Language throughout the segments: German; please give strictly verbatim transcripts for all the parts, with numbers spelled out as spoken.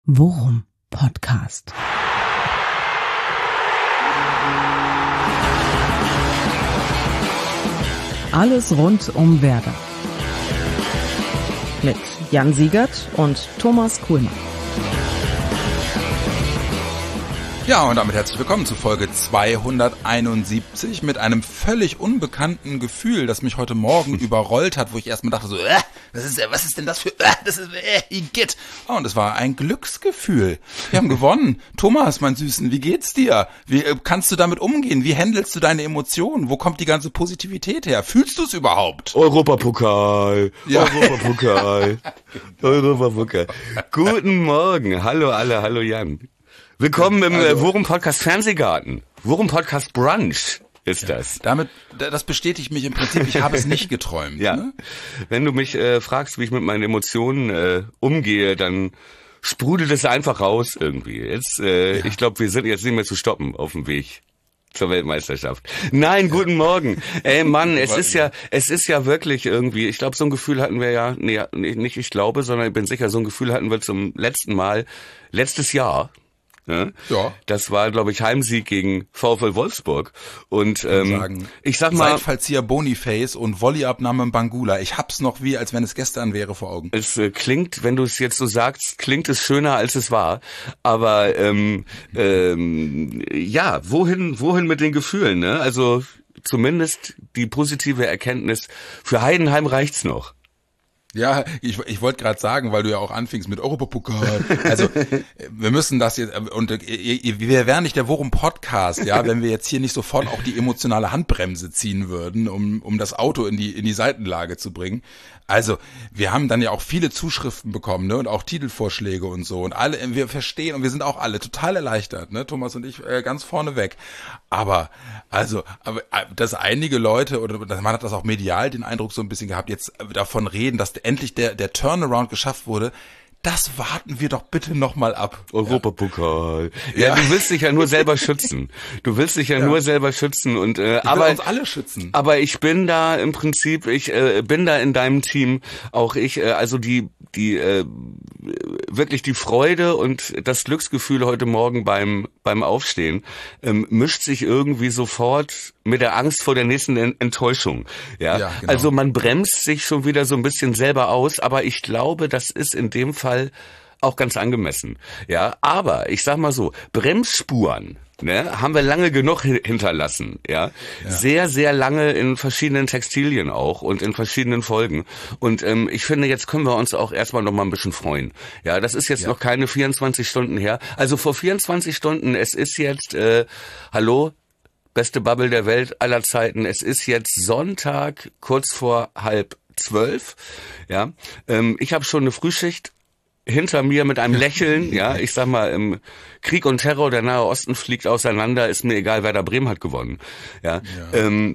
Worum Podcast. Alles rund um Werder. Mit Jan Siegert und Thomas Kuhlmann. Ja, und damit herzlich willkommen zu Folge zweihunderteinundsiebzig mit einem völlig unbekannten Gefühl, das mich heute Morgen überrollt hat, wo ich erstmal dachte so, äh, was ist, was ist denn das für, äh, das ist, äh, Igitt. Oh, und es war ein Glücksgefühl. Wir haben gewonnen. Thomas, mein Süßen, wie geht's dir? Wie äh, kannst du damit umgehen? Wie handelst du deine Emotionen? Wo kommt die ganze Positivität her? Fühlst du es überhaupt? Europapokal, Ja. Europapokal, Europapokal. Guten Morgen, hallo alle, hallo Jan. Willkommen im also, äh, Worum Podcast Fernsehgarten. Worum Podcast Brunch ist ja, das. Damit, das bestätigt mich im Prinzip, ich habe es nicht geträumt. Ja. Ne? Wenn du mich äh, fragst, wie ich mit meinen Emotionen äh, umgehe, dann sprudelt es einfach raus irgendwie. Jetzt, äh, Ja. ich glaube, wir sind jetzt nicht mehr zu stoppen auf dem Weg zur Weltmeisterschaft. Nein, guten Morgen. Ey Mann, es ist ja, es ist ja wirklich irgendwie, ich glaube, so ein Gefühl hatten wir ja, nee, nicht ich glaube, sondern ich bin sicher, so ein Gefühl hatten wir zum letzten Mal, letztes Jahr. Ja. Ja. Das war, glaube ich, Heimsieg gegen VfL Wolfsburg. Und ähm, sagen, ich sag mal, Seitfallzieher Boniface und Volleyabnahme Bangula. Ich hab's noch wie, als wenn es gestern wäre vor Augen. es äh, klingt, wenn du es jetzt so sagst, klingt es schöner, als es war. Aber ähm, ähm, ja, wohin, wohin mit den Gefühlen? Ne? Also zumindest die positive Erkenntnis, für Heidenheim reicht's noch. Ja, ich, ich wollte gerade sagen, weil du ja auch anfingst mit Europapokal. Also wir müssen das jetzt, und wir wären nicht der Worum Podcast, ja, wenn wir jetzt hier nicht sofort auch die emotionale Handbremse ziehen würden, um um das Auto in die in die Seitenlage zu bringen. Also wir haben dann ja auch viele Zuschriften bekommen, ne, und auch Titelvorschläge und so, und alle, wir verstehen und wir sind auch alle total erleichtert, ne, Thomas und ich äh, ganz vorne weg. Aber also, aber dass einige Leute, oder man hat das auch medial den Eindruck so ein bisschen gehabt, jetzt davon reden, dass endlich der der Turnaround geschafft wurde. Das warten wir doch bitte noch mal ab. Europapokal. Ja, Ja. du willst dich ja nur selber schützen. Du willst dich ja, Ja. nur selber schützen und äh, Ich will aber uns alle schützen. aber ich bin da im Prinzip, ich äh, bin da in deinem Team, auch ich, äh, also die die äh, wirklich die Freude und das Glücksgefühl heute Morgen beim beim Aufstehen ähm, mischt sich irgendwie sofort mit der Angst vor der nächsten Enttäuschung. Ja, Ja, genau. also man bremst sich schon wieder so ein bisschen selber aus, aber ich glaube, das ist in dem Fall auch ganz angemessen. Ja, aber ich sag mal so, Bremsspuren, ne, haben wir lange genug hi- hinterlassen, ja? Ja. Sehr, sehr lange in verschiedenen Textilien auch und in verschiedenen Folgen. Und ähm, ich finde, jetzt können wir uns auch erstmal noch mal ein bisschen freuen. Ja, das ist jetzt Ja. noch keine vierundzwanzig Stunden her. Also vor vierundzwanzig Stunden, es ist jetzt, äh, hallo, beste Bubble der Welt aller Zeiten. Es ist jetzt Sonntag, kurz vor halb zwölf. Ja, ähm, ich habe schon eine Frühschicht hinter mir mit einem Lächeln. Ja, ich sag mal, im Krieg und Terror, der Nahe Osten fliegt auseinander. Ist mir egal, Werder Bremen hat gewonnen. Ja. Ja. Ähm,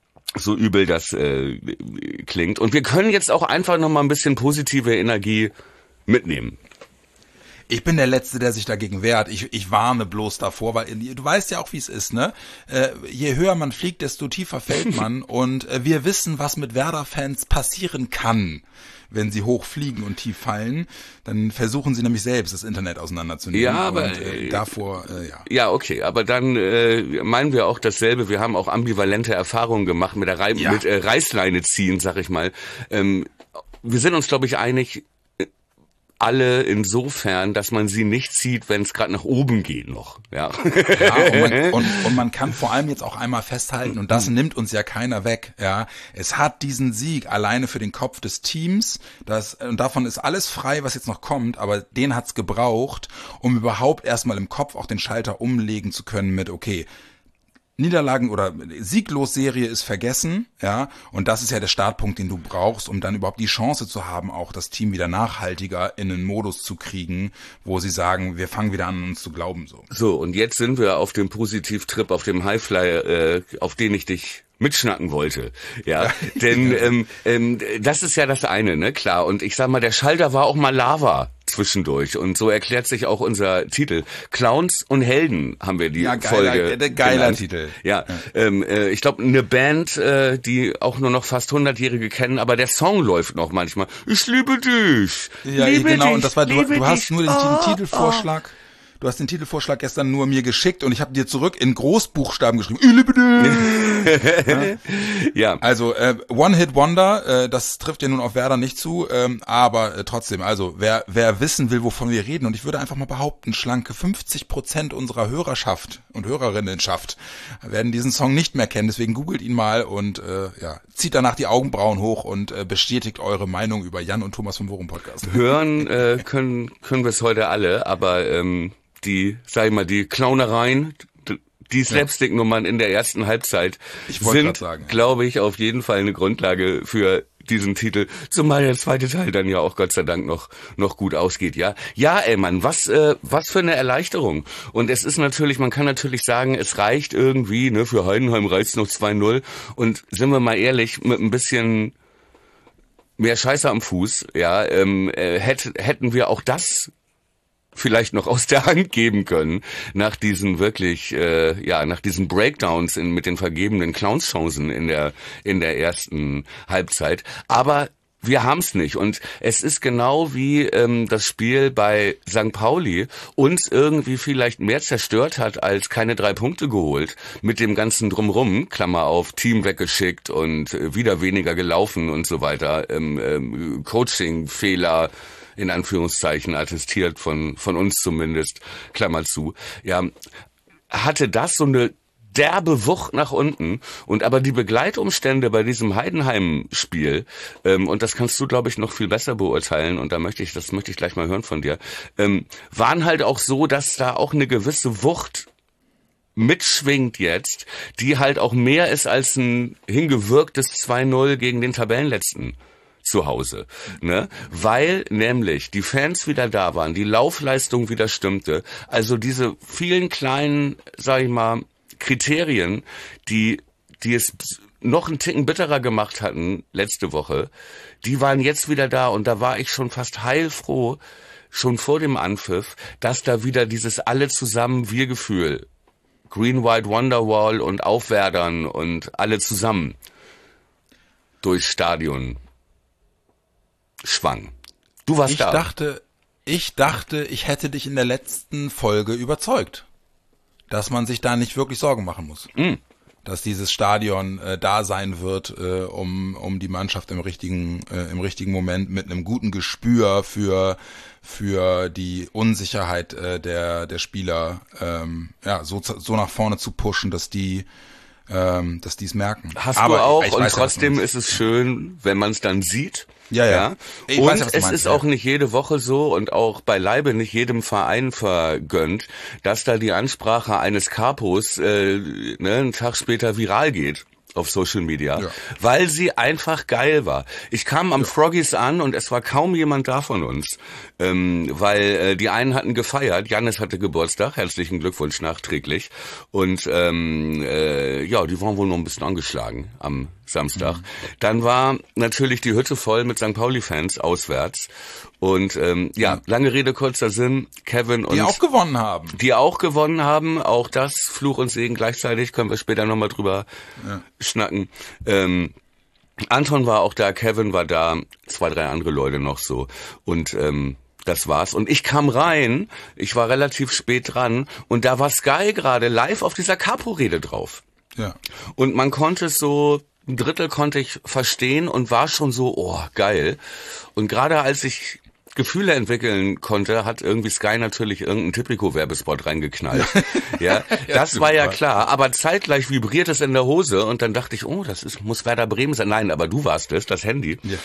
so übel das äh, klingt. Und wir können jetzt auch einfach noch mal ein bisschen positive Energie mitnehmen. Ich bin der Letzte, der sich dagegen wehrt. Ich, ich warne bloß davor, weil du weißt ja auch, wie es ist, ne? Äh, je höher man fliegt, desto tiefer fällt man. Und äh, wir wissen, was mit Werder-Fans passieren kann, wenn sie hoch fliegen und tief fallen. Dann versuchen sie nämlich selbst, das Internet auseinanderzunehmen. Ja, aber und, äh, davor, äh, ja. Ja, okay, aber dann äh, meinen wir auch dasselbe. Wir haben auch ambivalente Erfahrungen gemacht mit der Rei- Ja. mit äh, Reißleine ziehen, sag ich mal. Ähm, wir sind uns, glaube ich, einig, alle insofern, dass man sie nicht zieht, wenn es gerade nach oben geht noch. Ja. Ja, und, man, und, und man kann vor allem jetzt auch einmal festhalten, und das nimmt uns ja keiner weg, ja. Es hat diesen Sieg alleine für den Kopf des Teams, das, und davon ist alles frei, was jetzt noch kommt, aber den hat's gebraucht, um überhaupt erstmal im Kopf auch den Schalter umlegen zu können mit, okay, Niederlagen oder Sieglos-Serie ist vergessen, ja, und das ist ja der Startpunkt, den du brauchst, um dann überhaupt die Chance zu haben, auch das Team wieder nachhaltiger in einen Modus zu kriegen, wo sie sagen, wir fangen wieder an, uns zu glauben, so. So, und jetzt sind wir auf dem Positivtrip, auf dem Highfly, äh, auf den ich dich mitschnacken wollte, ja, denn ähm, ähm, das ist ja das eine, ne, klar, und ich sag mal, der Schalter war auch mal Lava zwischendurch. Und so erklärt sich auch unser Titel. Clowns und Helden haben wir die ja, geiler, Folge der geiler genannt. Titel. Ja, ja. Ähm, äh, ich glaube, eine Band, äh, die auch nur noch fast hundertjährige kennen, aber der Song läuft noch manchmal. Ich liebe dich. Ja, liebe genau. dich, Und das war, du, du hast nur den, oh, den Titelvorschlag. Oh. Du hast den Titelvorschlag gestern nur mir geschickt und ich habe dir zurück in Großbuchstaben geschrieben. Ich liebe dich. ja. ja. Also äh, One-Hit-Wonder, äh, das trifft ja nun auf Werder nicht zu, ähm, aber äh, trotzdem, also wer wer wissen will, wovon wir reden, und ich würde einfach mal behaupten, schlanke fünfzig Prozent unserer Hörerschaft und Hörerinnenschaft werden diesen Song nicht mehr kennen, deswegen googelt ihn mal und äh, ja, zieht danach die Augenbrauen hoch und äh, bestätigt eure Meinung über Jan und Thomas vom Worum Podcast. Hören äh, können können wir es heute alle, aber ähm, die, sag ich mal, die Clownereien, die Slapstick-Nummern in der ersten Halbzeit sind, sagen, ja. glaube ich, auf jeden Fall eine Grundlage für diesen Titel, zumal der zweite Teil dann ja auch Gott sei Dank noch noch gut ausgeht, ja. Ja, ey Mann, was äh, was für eine Erleichterung. Und es ist natürlich, man kann natürlich sagen, es reicht irgendwie, ne, für Heidenheim reicht's noch zwei null und sind wir mal ehrlich, mit ein bisschen mehr Scheiße am Fuß, ja, ähm, äh, hätt, hätten wir auch das vielleicht noch aus der Hand geben können nach diesen wirklich äh, ja nach diesen Breakdowns in, mit den vergebenen Clownschancen in der in der ersten Halbzeit, aber wir haben's nicht und es ist genau wie ähm, das Spiel bei Sankt Pauli uns irgendwie vielleicht mehr zerstört hat als keine drei Punkte geholt mit dem ganzen Drumrum, Klammer auf, Team weggeschickt und äh, wieder weniger gelaufen und so weiter, ähm, ähm, Coaching-Fehler in Anführungszeichen attestiert von von uns zumindest, Klammer zu, ja, hatte das so eine derbe Wucht nach unten und aber die Begleitumstände bei diesem Heidenheim-Spiel, ähm, und das kannst du, glaube ich, noch viel besser beurteilen und da möchte ich, das möchte ich gleich mal hören von dir, ähm, waren halt auch so, dass da auch eine gewisse Wucht mitschwingt jetzt, die halt auch mehr ist als ein hingewirktes zwei null gegen den Tabellenletzten zu Hause, ne? Weil nämlich die Fans wieder da waren, die Laufleistung wieder stimmte, also diese vielen kleinen, sag ich mal, Kriterien, die die es noch einen Ticken bitterer gemacht hatten letzte Woche, die waren jetzt wieder da und da war ich schon fast heilfroh, schon vor dem Anpfiff, dass da wieder dieses alle zusammen Wir-Gefühl, Green White Wonderwall und Aufwärtern und alle zusammen durchs Stadion schwang. Du warst ich da. Dachte, ich dachte, ich hätte dich in der letzten Folge überzeugt, dass man sich da nicht wirklich Sorgen machen muss. Mm. Dass dieses Stadion äh, da sein wird, äh, um um die Mannschaft im richtigen äh, im richtigen Moment mit einem guten Gespür für für die Unsicherheit äh, der der Spieler ähm, ja so so nach vorne zu pushen, dass die ähm, dass die es merken. Hast Aber du auch ich, ich und weiß, trotzdem ist es schön, wenn man es dann sieht. Ja, ja. ja. Und weiß, es meinst, ist ja. auch nicht jede Woche so und auch beileibe nicht jedem Verein vergönnt, dass da die Ansprache eines Capos äh, ne, einen Tag später viral geht auf Social Media, ja. weil sie einfach geil war. Ich kam am ja. Froggies an und es war kaum jemand da von uns, ähm, weil äh, die einen hatten gefeiert, Jannis hatte Geburtstag, herzlichen Glückwunsch nachträglich und ähm, äh, ja, die waren wohl noch ein bisschen angeschlagen am Samstag. Mhm. Dann war natürlich die Hütte voll mit Sankt Pauli-Fans auswärts und ähm, ja, lange Rede, kurzer Sinn, Kevin und... Die auch gewonnen haben. Die auch gewonnen haben, auch das, Fluch und Segen gleichzeitig, können wir später nochmal drüber ja. schnacken. Ähm, Anton war auch da, Kevin war da, zwei, drei andere Leute noch so und ähm, das war's. Und ich kam rein, ich war relativ spät dran und da war Sky gerade live auf dieser Capo-Rede drauf. Ja. Und man konnte es so... Ein Drittel konnte ich verstehen und war schon so, oh, geil. Und gerade als ich Gefühle entwickeln konnte, hat irgendwie Sky natürlich irgendeinen Tipico-Werbespot reingeknallt. Ja, das war ja klar. Aber zeitgleich vibriert es in der Hose und dann dachte ich, oh, das ist, muss Werder Bremen sein. Nein, aber du warst es, das Handy. Ja.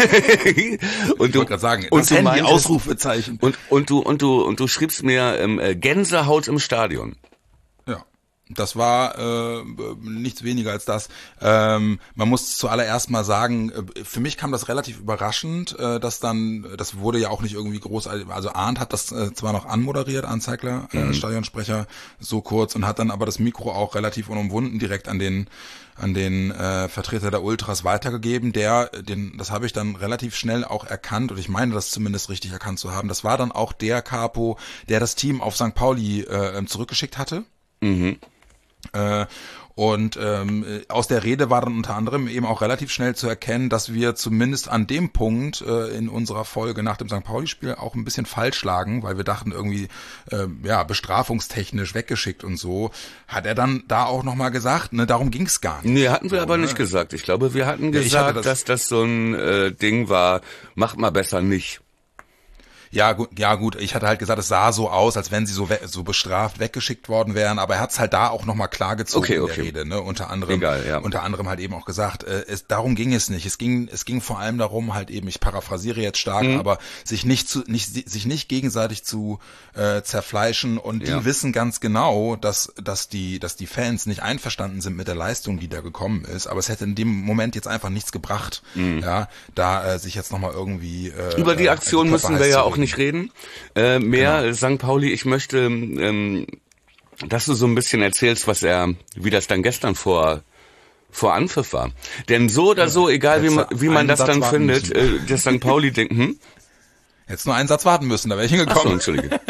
und ich du, gerade sagen, und das du Handy, meintest, Ausrufezeichen. Und, und du, und du, und du schriebst mir ähm, Gänsehaut im Stadion. Ja. Das war äh, nichts weniger als das. Ähm, man muss zuallererst mal sagen, für mich kam das relativ überraschend, äh, dass dann, das wurde ja auch nicht irgendwie groß, also Arndt hat das äh, zwar noch anmoderiert, Arndt Zeigler, äh, mhm. Stadionsprecher, so kurz, und hat dann aber das Mikro auch relativ unumwunden direkt an den an den äh, Vertreter der Ultras weitergegeben, der, den, das habe ich dann relativ schnell auch erkannt, und ich meine das zumindest richtig erkannt zu haben, das war dann auch der Capo, der das Team auf Sankt Pauli äh, zurückgeschickt hatte. Mhm. Äh, und ähm, aus der Rede war dann unter anderem eben auch relativ schnell zu erkennen, dass wir zumindest an dem Punkt äh, in unserer Folge nach dem Sankt Pauli-Spiel auch ein bisschen falsch lagen, weil wir dachten irgendwie, äh, ja, bestrafungstechnisch weggeschickt und so. Hat er dann da auch nochmal gesagt, ne, darum ging's gar nicht. Nee, hatten wir so, aber ne? nicht gesagt. Ich glaube, wir hatten ja, gesagt, das, dass das so ein äh, Ding war, macht mal besser nicht. Ja gut, ja gut, ich hatte halt gesagt, es sah so aus, als wenn sie so we- so bestraft weggeschickt worden wären, aber er hat's halt da auch nochmal klargezogen okay, in okay. der Rede, ne? Unter anderem, Egal, ja. unter anderem halt eben auch gesagt, äh, es, darum ging es nicht. Es ging, es ging vor allem darum, halt eben, ich paraphrasiere jetzt stark, mhm. aber sich nicht zu, nicht, sich nicht gegenseitig zu äh, zerfleischen, und die ja. wissen ganz genau, dass, dass die, dass die Fans nicht einverstanden sind mit der Leistung, die da gekommen ist, aber es hätte in dem Moment jetzt einfach nichts gebracht, mhm. ja, da äh, sich jetzt nochmal irgendwie äh, über die Aktion äh, müssen wir ja auch nicht reden. Äh, mehr genau. Sankt Pauli, ich möchte, ähm, dass du so ein bisschen erzählst, was er, wie das dann gestern vor vor Anpfiff war. Denn so oder so, egal wie man, wie man das dann findet, äh, das Sankt Pauli denkt, hm? Jetzt nur einen Satz warten müssen, da wäre ich hingekommen. Ach so, Entschuldige.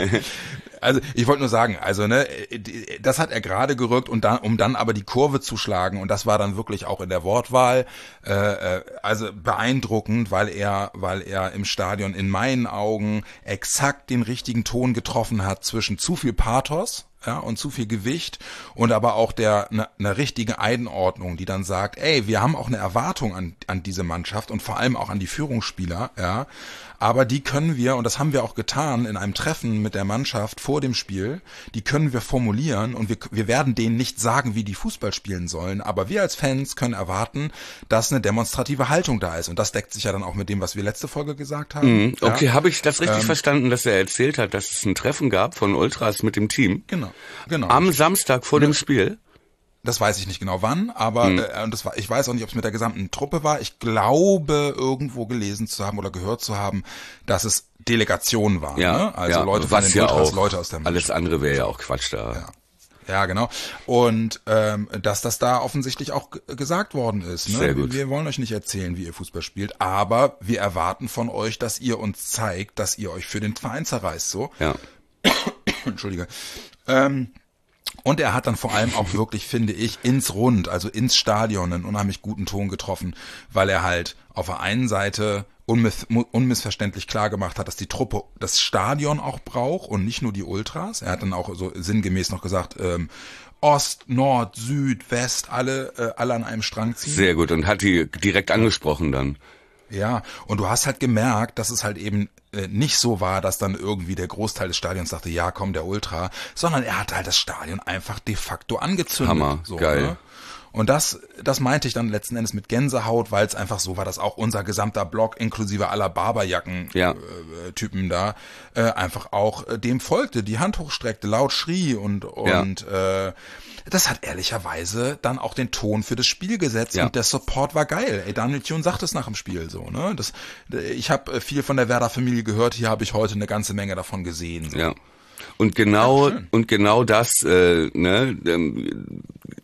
Also ich wollte nur sagen, also ne, das hat er gerade gerückt, und dann, um dann aber die Kurve zu schlagen, und das war dann wirklich auch in der Wortwahl, äh, also beeindruckend, weil er, weil er im Stadion in meinen Augen exakt den richtigen Ton getroffen hat zwischen zu viel Pathos, ja, und zu viel Gewicht, und aber auch der eine ne richtige Einordnung, die dann sagt, ey, wir haben auch eine Erwartung an an diese Mannschaft und vor allem auch an die Führungsspieler, ja, aber die können wir, und das haben wir auch getan in einem Treffen mit der Mannschaft vor dem Spiel, die können wir formulieren, und wir wir werden denen nicht sagen, wie die Fußball spielen sollen, aber wir als Fans können erwarten, dass eine demonstrative Haltung da ist, und das deckt sich ja dann auch mit dem, was wir letzte Folge gesagt haben. Mhm, okay, ja. Habe ich das richtig ähm, verstanden, dass er erzählt hat, dass es ein Treffen gab von Ultras mit dem Team? Genau. Genau. Am Samstag vor dem Spiel? Das weiß ich nicht genau wann, aber mhm. äh, und das war, ich weiß auch nicht, ob es mit der gesamten Truppe war. Ich glaube, irgendwo gelesen zu haben oder gehört zu haben, dass es Delegationen waren. Ja, ne? Also ja, Leute von den ja Ultras, auch, Leute aus der Mannschaft. Alles andere wäre ja auch Quatsch da. Ja. Ja, genau. Und ähm, dass das da offensichtlich auch g- gesagt worden ist. Ne? Sehr gut. Wir wollen euch nicht erzählen, wie ihr Fußball spielt, aber wir erwarten von euch, dass ihr uns zeigt, dass ihr euch für den Verein zerreißt. So. Ja. Entschuldige. Ähm, und er hat dann vor allem auch wirklich, finde ich, ins Rund, also ins Stadion einen unheimlich guten Ton getroffen, weil er halt auf der einen Seite unmiss- unmissverständlich klar gemacht hat, dass die Truppe das Stadion auch braucht und nicht nur die Ultras. Er hat dann auch so sinngemäß noch gesagt, ähm, Ost, Nord, Süd, West, alle, äh, alle an einem Strang ziehen. Sehr gut, und hat die direkt angesprochen dann. Ja, und du hast halt gemerkt, dass es halt eben äh, nicht so war, dass dann irgendwie der Großteil des Stadions dachte, ja komm, der Ultra, sondern er hat halt das Stadion einfach de facto angezündet. Hammer, so, geil. Ne? Und das, das meinte ich dann letzten Endes mit Gänsehaut, weil es einfach so war, dass auch unser gesamter Block inklusive aller Barberjacken ja. äh, Typen da äh, einfach auch äh, dem folgte, die Hand hochstreckte, laut schrie und und ja. äh, das hat ehrlicherweise dann auch den Ton für das Spiel gesetzt, ja. Und der Support war geil. Ey, Daniel Thun sagt es nach dem Spiel so, ne? Das, ich habe viel von der Werder-Familie gehört, hier habe ich heute eine ganze Menge davon gesehen. So. Ja. Und genau ja, und genau das, äh, ne, ähm,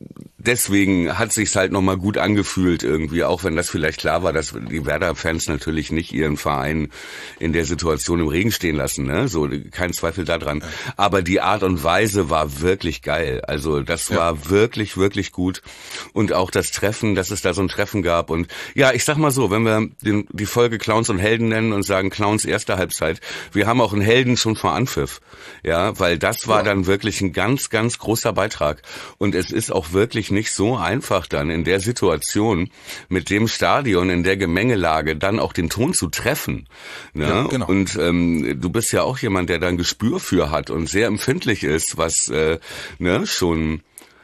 deswegen hat sich's halt nochmal gut angefühlt irgendwie, auch wenn das vielleicht klar war, dass die Werder-Fans natürlich nicht ihren Verein in der Situation im Regen stehen lassen, ne? So, kein Zweifel daran. Ja. Aber die Art und Weise war wirklich geil. Also das ja. war wirklich, wirklich gut. Und auch das Treffen, dass es da so ein Treffen gab. Und ja, ich sag mal so, wenn wir den, die Folge Clowns und Helden nennen und sagen Clowns erste Halbzeit, wir haben auch einen Helden schon vor Anpfiff. Ja, weil das war ja. dann wirklich ein ganz, ganz großer Beitrag. Und es ist auch wirklich nicht so einfach dann in der Situation mit dem Stadion, in der Gemengelage dann auch den Ton zu treffen. Ne? Ja, genau. Und ähm, du bist ja auch jemand, der da ein Gespür für hat und sehr empfindlich ist, was äh, ne, schon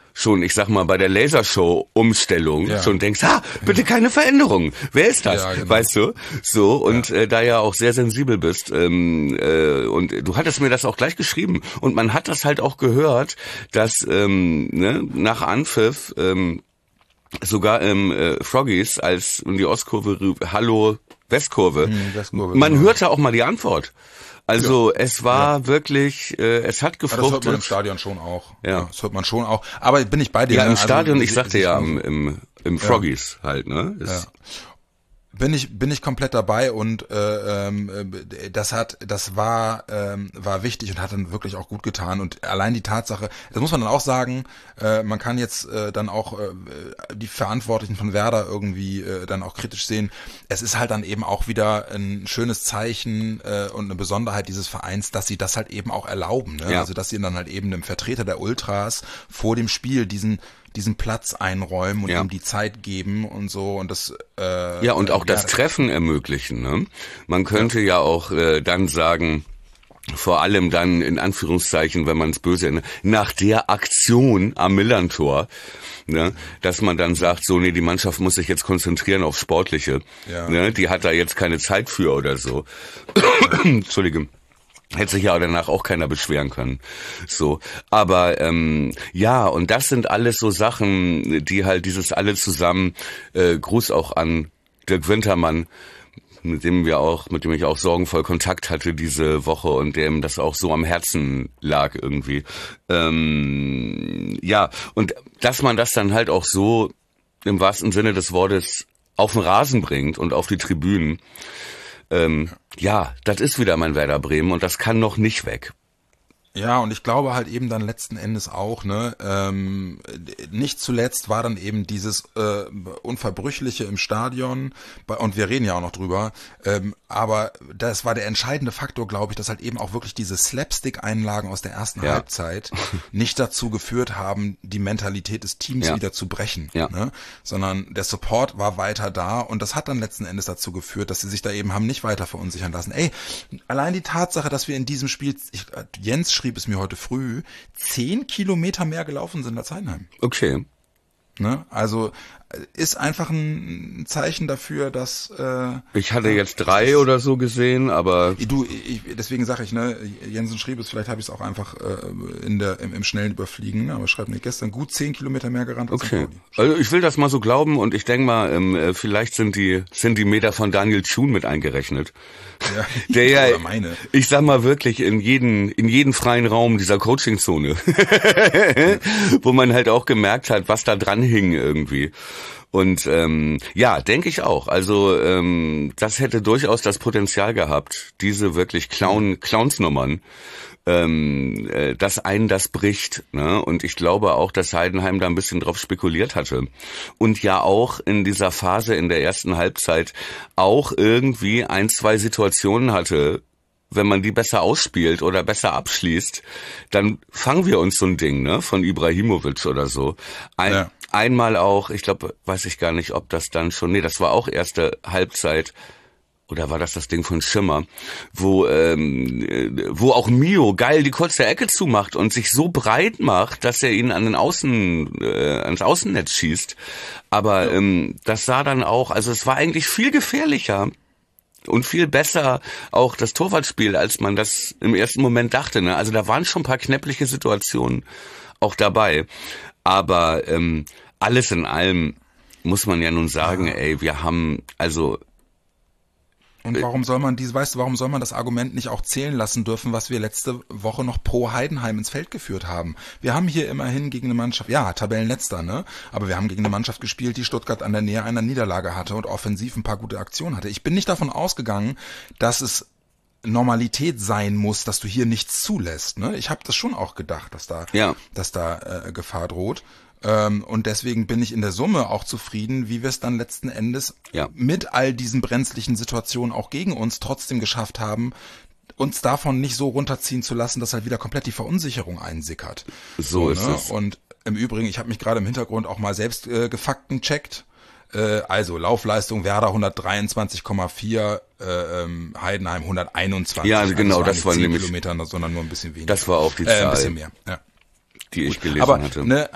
schon, ich sag mal, bei der Lasershow-Umstellung ja. schon denkst, ah, bitte keine Veränderung. Wer ist das? Ja, genau. Weißt du? So, und ja. äh, da ja auch sehr sensibel bist, ähm, äh, und du hattest mir das auch gleich geschrieben, und man hat das halt auch gehört, dass ähm, ne, nach Anpfiff ähm, sogar im äh, Froggies, als in die Ostkurve rief, Hallo Westkurve, hm, Westkurve man genau. hörte auch mal die Antwort. Also ja. es war ja. wirklich, äh, es hat gefruchtet. Ja, das hört man im Stadion schon auch. Ja. ja. Das hört man schon auch. Aber bin ich bei dir. Ja, im also, Stadion, ich sagte ja, im, im, im Froggies ja. halt, ne? Ist ja. Bin ich bin ich komplett dabei, und äh, ähm, das hat das war ähm, war wichtig und hat dann wirklich auch gut getan, und allein die Tatsache, das muss man dann auch sagen, äh, man kann jetzt äh, dann auch äh, die Verantwortlichen von Werder irgendwie äh, dann auch kritisch sehen. Es ist halt dann eben auch wieder ein schönes Zeichen äh, und eine Besonderheit dieses Vereins, dass sie das halt eben auch erlauben, ne? Ja. Also dass sie dann halt eben einem Vertreter der Ultras vor dem Spiel diesen diesen Platz einräumen und ja. ihm die Zeit geben und so, und das äh, ja, und auch äh, das ja, Treffen ermöglichen, ne? Man könnte ja, ja auch äh, dann sagen, vor allem dann in Anführungszeichen, wenn man es böse nennt, nach der Aktion am Millantor, ne, dass man dann sagt, so, nee, die Mannschaft muss sich jetzt konzentrieren auf Sportliche, ja. ne, die hat da jetzt keine Zeit für oder so. Entschuldige. Hätte sich ja danach auch keiner beschweren können. So, aber ähm, ja, und das sind alles so Sachen, die halt dieses alle zusammen, äh, Gruß auch an Dirk Wintermann, mit dem wir auch, mit dem ich auch sorgenvoll Kontakt hatte diese Woche und dem das auch so am Herzen lag irgendwie. Ähm, ja, und dass man das dann halt auch so im wahrsten Sinne des Wortes auf den Rasen bringt und auf die Tribünen. Ähm, ja, das ist wieder mein Werder Bremen, und das kann noch nicht weg. Ja, und ich glaube halt eben dann letzten Endes auch, ne, ähm, nicht zuletzt war dann eben dieses äh, Unverbrüchliche im Stadion, bei, und wir reden ja auch noch drüber, ähm, aber das war der entscheidende Faktor, glaube ich, dass halt eben auch wirklich diese Slapstick-Einlagen aus der ersten ja. Halbzeit nicht dazu geführt haben, die Mentalität des Teams ja. wieder zu brechen, ja. ne, sondern der Support war weiter da, und das hat dann letzten Endes dazu geführt, dass sie sich da eben haben nicht weiter verunsichern lassen. Ey, allein die Tatsache, dass wir in diesem Spiel, ich, Jens schrieb es mir heute früh, zehn Kilometer mehr gelaufen sind als Heidenheim. Okay. Ne? Also ist einfach ein Zeichen dafür, dass äh, ich hatte jetzt drei oder so gesehen, aber du, ich, deswegen sage ich, ne, Jensen schrieb es, vielleicht habe ich es auch einfach äh, in der im, im schnellen Überfliegen, ne, aber schreibt mir gestern gut zehn Kilometer mehr gerannt als okay. Also ich will das mal so glauben, und ich denke mal, ähm, vielleicht sind die sind die Meter von Daniel Thun mit eingerechnet. Ja, der ja, oder meine. Ich sag mal wirklich in jeden in jeden freien Raum dieser Coachingzone, wo man halt auch gemerkt hat, was da dran hing irgendwie. Und ähm, ja, denke ich auch. Also ähm, das hätte durchaus das Potenzial gehabt, diese wirklich Clown Clownsnummern, ähm, äh, dass einen das bricht. Ne? Und ich glaube auch, dass Heidenheim da ein bisschen drauf spekuliert hatte. Und ja auch in dieser Phase in der ersten Halbzeit auch irgendwie ein, zwei Situationen hatte, wenn man die besser ausspielt oder besser abschließt, dann fangen wir uns so ein Ding, ne, von Ibrahimovic oder so. Ein, ja. Einmal auch, ich glaube, weiß ich gar nicht, ob das dann schon, nee, das war auch erste Halbzeit, oder war das das Ding von Schimmer, wo ähm, wo auch Mio geil die kurze Ecke zumacht und sich so breit macht, dass er ihn an den Außen äh, ans Außennetz schießt. Aber ja. ähm, das sah dann auch, also es war eigentlich viel gefährlicher und viel besser auch das Torwartspiel, als man das im ersten Moment dachte. Ne? Also da waren schon ein paar knäppliche Situationen auch dabei. Aber ähm, alles in allem muss man ja nun sagen, ja. ey, wir haben, also... Und warum soll man diese, weißt du, warum soll man das Argument nicht auch zählen lassen dürfen, was wir letzte Woche noch pro Heidenheim ins Feld geführt haben? Wir haben hier immerhin gegen eine Mannschaft, ja, Tabellenletzter, ne? Aber wir haben gegen eine Mannschaft gespielt, die Stuttgart an der Nähe einer Niederlage hatte und offensiv ein paar gute Aktionen hatte. Ich bin nicht davon ausgegangen, dass es Normalität sein muss, dass du hier nichts zulässt, ne? Ich habe das schon auch gedacht, dass da, ja. dass da äh, Gefahr droht. Ähm, und deswegen bin ich in der Summe auch zufrieden, wie wir es dann letzten Endes ja. mit all diesen brenzlichen Situationen auch gegen uns trotzdem geschafft haben, uns davon nicht so runterziehen zu lassen, dass halt wieder komplett die Verunsicherung einsickert. So, so ist ne? es. Und im Übrigen, ich habe mich gerade im Hintergrund auch mal selbst äh, gefaktencheckt. Äh, also Laufleistung Werder hundertdreiundzwanzig Komma vier, äh, ähm, Heidenheim hunderteinundzwanzig. Ja, genau, also das war zehn nämlich Kilometer, sondern nur ein bisschen weniger. Das war auch die äh, Zahl, ein bisschen mehr. Ja. die ich gelesen Aber, hatte. Ne,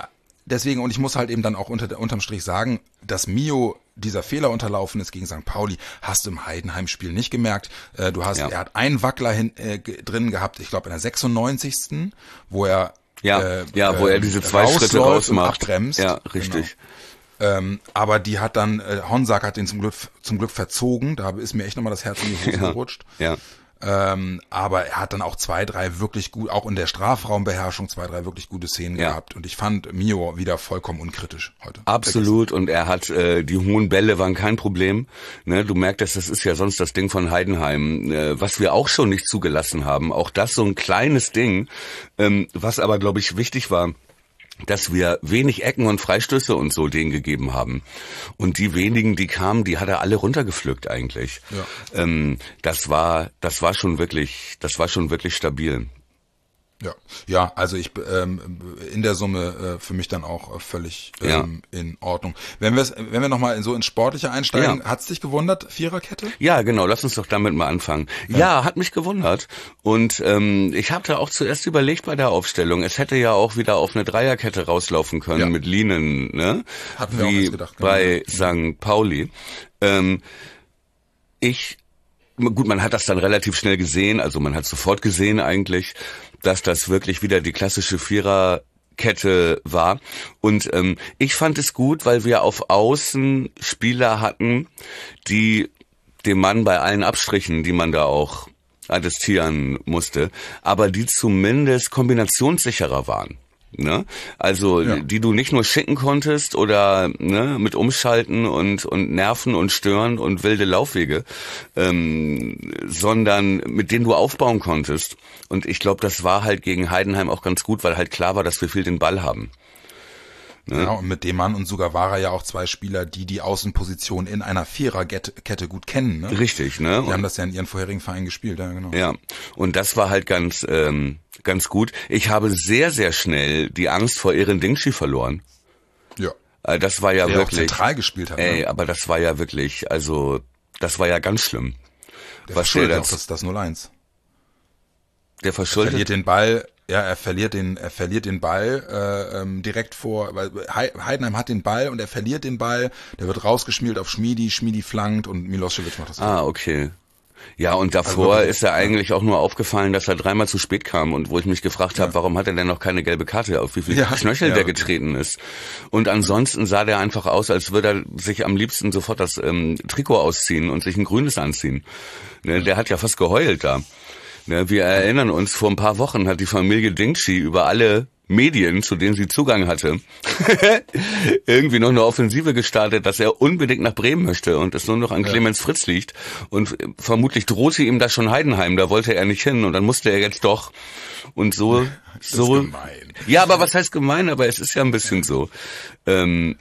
deswegen, und ich muss halt eben dann auch unter, unterm Strich sagen, dass Mio dieser Fehler unterlaufen ist gegen Sankt Pauli, hast du im Heidenheim-Spiel nicht gemerkt. Äh, du hast, ja. er hat einen Wackler hin, äh, drin gehabt, ich glaube in der sechsundneunzigsten wo er ja, äh, ja, wo er diese zwei Schritte rausmacht. Abbremst. Ja, richtig. Genau. Ähm, aber die hat dann, äh, Honsack hat den zum Glück, zum Glück verzogen, da ist mir echt nochmal das Herz in die Hose ja. gerutscht. Ja. Ähm, aber er hat dann auch zwei, drei wirklich gut, auch in der Strafraumbeherrschung zwei, drei wirklich gute Szenen ja. gehabt. Und ich fand Mio wieder vollkommen unkritisch heute. Absolut. Und er hat, äh, die hohen Bälle waren kein Problem. Ne, du merkst, das ist ja sonst das Ding von Heidenheim, äh, was wir auch schon nicht zugelassen haben. Auch das so ein kleines Ding, ähm, was aber, glaube ich, wichtig war, dass wir wenig Ecken und Freistöße und so denen gegeben haben. Und die wenigen, die kamen, die hat er alle runtergepflückt eigentlich. Ja. Ähm, das war, das war schon wirklich, das war schon wirklich stabil. Ja, ja, also ich ähm, in der Summe äh, für mich dann auch äh, völlig ähm, ja. in Ordnung. Wenn wir wenn wir noch mal so ins Sportliche einsteigen, ja. hat's dich gewundert, Viererkette? Ja, genau. Lass uns doch damit mal anfangen. Ja, ja hat mich gewundert. Und ähm, ich hatte auch zuerst überlegt bei der Aufstellung, es hätte ja auch wieder auf eine Dreierkette rauslaufen können ja. mit Lienen, ne? Hatten wir wie auch gedacht, genau. bei Sankt Pauli. Ähm, ich Gut, man hat das dann relativ schnell gesehen, also man hat sofort gesehen eigentlich, dass das wirklich wieder die klassische Viererkette war. Und ähm, ich fand es gut, weil wir auf Außen Spieler hatten, die dem Mann bei allen Abstrichen, die man da auch attestieren musste, aber die zumindest kombinationssicherer waren. Ne? Also ja. die du nicht nur schicken konntest oder ne, mit Umschalten und und Nerven und Stören und wilde Laufwege, ähm, sondern mit denen du aufbauen konntest. Und ich glaube, das war halt gegen Heidenheim auch ganz gut, weil halt klar war, dass wir viel den Ball haben. Ne? Genau, und mit dem Mann und Sugawara ja auch zwei Spieler, die die Außenposition in einer Viererkette gut kennen. Ne? Richtig, ne? Die haben das ja in ihren vorherigen Vereinen gespielt, ja genau. Ja, und das war halt ganz ähm, ganz gut. Ich habe sehr, sehr schnell die Angst vor Eren Dingshi verloren. Ja. Das war ja der wirklich. Der auch zentral gespielt hat. Ey, ne? aber das war ja wirklich, also, das war ja ganz schlimm. Der Was verschuldet auch das, das null eins. Der verschuldet. Er verliert den Ball, ja, er verliert den, er verliert den Ball äh, ähm, direkt vor, weil Heidenheim hat den Ball und er verliert den Ball, der wird rausgespielt auf Schmiedi, Schmiedi flankt und Milosevic macht das. Ah, okay. Ja, und davor also, ist er eigentlich auch nur aufgefallen, dass er dreimal zu spät kam und wo ich mich gefragt habe, ja. warum hat er denn noch keine gelbe Karte, auf wie viel ja, Knöchel ja, der getreten ist. Und ansonsten sah der einfach aus, als würde er sich am liebsten sofort das ähm, Trikot ausziehen und sich ein grünes anziehen. Ne, der hat ja fast geheult da. Ne, wir erinnern uns, vor ein paar Wochen hat die Familie Dingshi über alle Medien, zu denen sie Zugang hatte, irgendwie noch eine Offensive gestartet, dass er unbedingt nach Bremen möchte und es nur noch an ja. Clemens Fritz liegt. Und vermutlich drohte ihm das schon Heidenheim, da wollte er nicht hin und dann musste er jetzt doch. Und so, das so. Ist gemein. Ja, aber was heißt gemein? Aber es ist ja ein bisschen so. Ähm,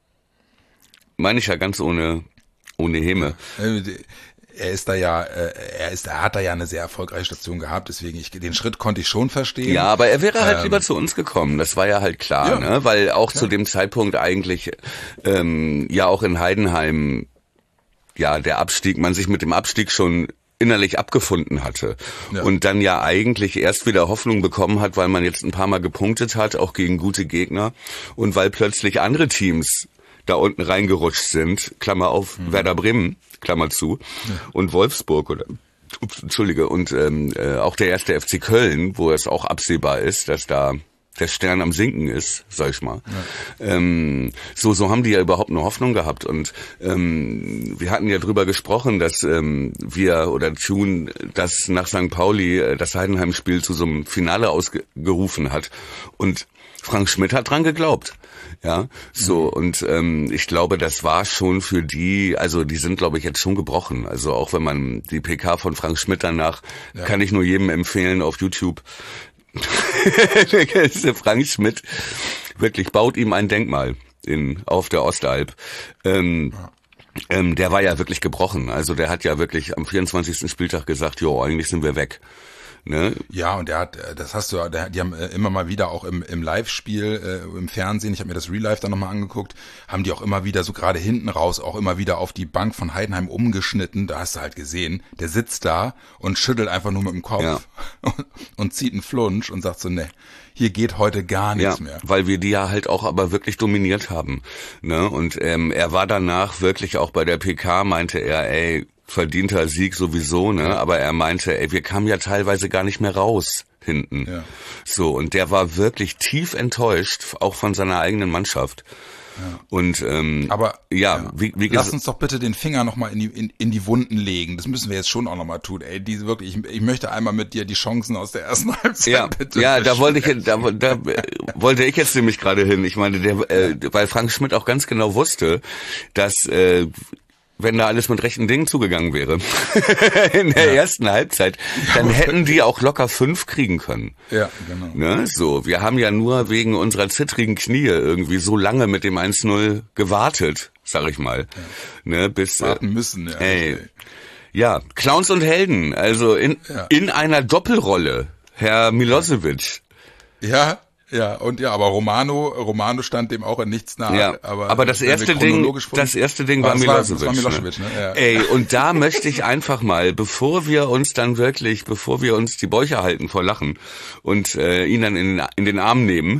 meine ich ja ganz ohne, ohne Häme. Er ist da ja, er ist, er hat da ja eine sehr erfolgreiche Station gehabt, deswegen ich, den Schritt konnte ich schon verstehen. Ja, aber er wäre halt ähm, lieber zu uns gekommen, das war ja halt klar, ja, ne? Weil auch klar. zu dem Zeitpunkt eigentlich ähm, ja auch in Heidenheim ja der Abstieg, man sich mit dem Abstieg schon innerlich abgefunden hatte ja. und dann ja eigentlich erst wieder Hoffnung bekommen hat, weil man jetzt ein paar Mal gepunktet hat, auch gegen gute Gegner und weil plötzlich andere Teams da unten reingerutscht sind, Klammer auf, mhm. Werder Bremen, Klammer zu, ja. und Wolfsburg oder, ups, Entschuldige, und ähm, äh, auch der erste F C Köln, wo es auch absehbar ist, dass da der Stern am Sinken ist, sag ich mal. Ja. Ähm, so, so haben die ja überhaupt eine Hoffnung gehabt und ähm, wir hatten ja drüber gesprochen, dass ähm, wir oder Tune das nach Sankt Pauli äh, das Heidenheim-Spiel zu so einem Finale ausgerufen hat und Frank Schmidt hat dran geglaubt. Ja, so, und ähm, ich glaube, das war schon für die, also die sind, glaube ich, jetzt schon gebrochen. Also auch wenn man die P K von Frank Schmidt danach, ja. kann ich nur jedem empfehlen auf YouTube. Frank Schmidt wirklich baut ihm ein Denkmal in auf der Ostalb. Ähm, ja. ähm, der war ja wirklich gebrochen. Also der hat ja wirklich am vierundzwanzigsten Spieltag gesagt, jo, eigentlich sind wir weg. Ne? Ja, und der hat, das hast du ja, der, die haben immer mal wieder auch im, im Live-Spiel, äh, im Fernsehen, ich habe mir das Real Life dann nochmal angeguckt, haben die auch immer wieder so gerade hinten raus auch immer wieder auf die Bank von Heidenheim umgeschnitten, da hast du halt gesehen, der sitzt da und schüttelt einfach nur mit dem Kopf ja. und, und zieht einen Flunsch und sagt so, ne, hier geht heute gar nichts ja, mehr. Weil wir die ja halt auch aber wirklich dominiert haben. Ne? Und ähm, er war danach wirklich auch bei der P K, meinte er, ey, verdienter Sieg sowieso, ne? Aber er meinte, ey, wir kamen ja teilweise gar nicht mehr raus hinten. Ja. So, und der war wirklich tief enttäuscht, auch von seiner eigenen Mannschaft. Ja. Und ähm, aber ja, ja. Wie, wie lass uns doch bitte den Finger nochmal in die in, in die Wunden legen. Das müssen wir jetzt schon auch nochmal tun. Ey, diese wirklich, ich, ich möchte einmal mit dir die Chancen aus der ersten Halbzeit ja, bitte. Ja, da wollte ich da, da wollte ich jetzt nämlich gerade hin. Ich meine, der, äh, weil Frank Schmidt auch ganz genau wusste, dass äh, wenn da alles mit rechten Dingen zugegangen wäre in der ja. ersten Halbzeit, dann hätten die auch locker fünf kriegen können. Ja, genau. Ne? So, wir haben ja nur wegen unserer zittrigen Knie irgendwie so lange mit dem eins null gewartet, sag ich mal. Ja. Ne, bis warten müssen, ja. Ey. Ja, Clowns und Helden, also in ja. in einer Doppelrolle, Herr Milosevic. Ja. Ja, und ja, aber Romano, Romano stand dem auch in nichts nahe. Ja, aber, aber das erste Ding, das erste Ding war Milosevic. War, war Milosevic ne? Ne? Ja. Ey, und da möchte ich einfach mal, bevor wir uns dann wirklich, bevor wir uns die Bäuche halten vor Lachen und äh, ihn dann in, in den Arm nehmen,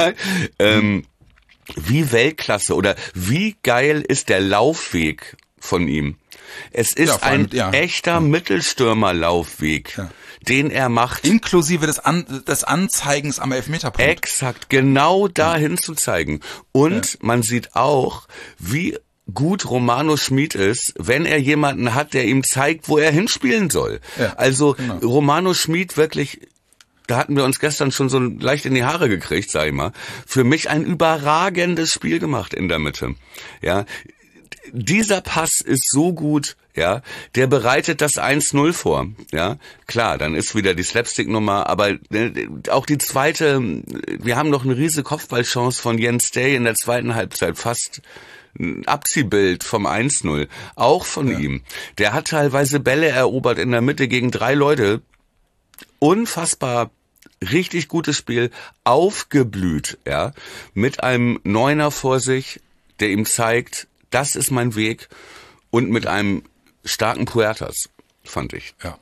ähm, wie Weltklasse oder wie geil ist der Laufweg von ihm? Es ist ja, ein mit, ja. echter ja. Mittelstürmerlaufweg. Ja. Den er macht. Inklusive des, An des Anzeigens am Elfmeterpunkt. Exakt, genau dahin ja. zu zeigen. Und ja. man sieht auch, wie gut Romano Schmid ist, wenn er jemanden hat, der ihm zeigt, wo er hinspielen soll. Ja, also genau. Romano Schmid wirklich, da hatten wir uns gestern schon so leicht in die Haare gekriegt, sag ich mal. Für mich ein überragendes Spiel gemacht in der Mitte. Ja, dieser Pass ist so gut, ja, der bereitet das eins null vor, ja. Klar, dann ist wieder die Slapstick-Nummer, aber auch die zweite, wir haben noch eine riesige Kopfballchance von Jens Day in der zweiten Halbzeit, fast ein Abziehbild vom eins null, auch von ja. ihm. Der hat teilweise Bälle erobert in der Mitte gegen drei Leute, unfassbar richtig gutes Spiel, aufgeblüht, ja, mit einem Neuner vor sich, der ihm zeigt, das ist mein Weg, und mit einem starken Puertas, fand ich. Ja.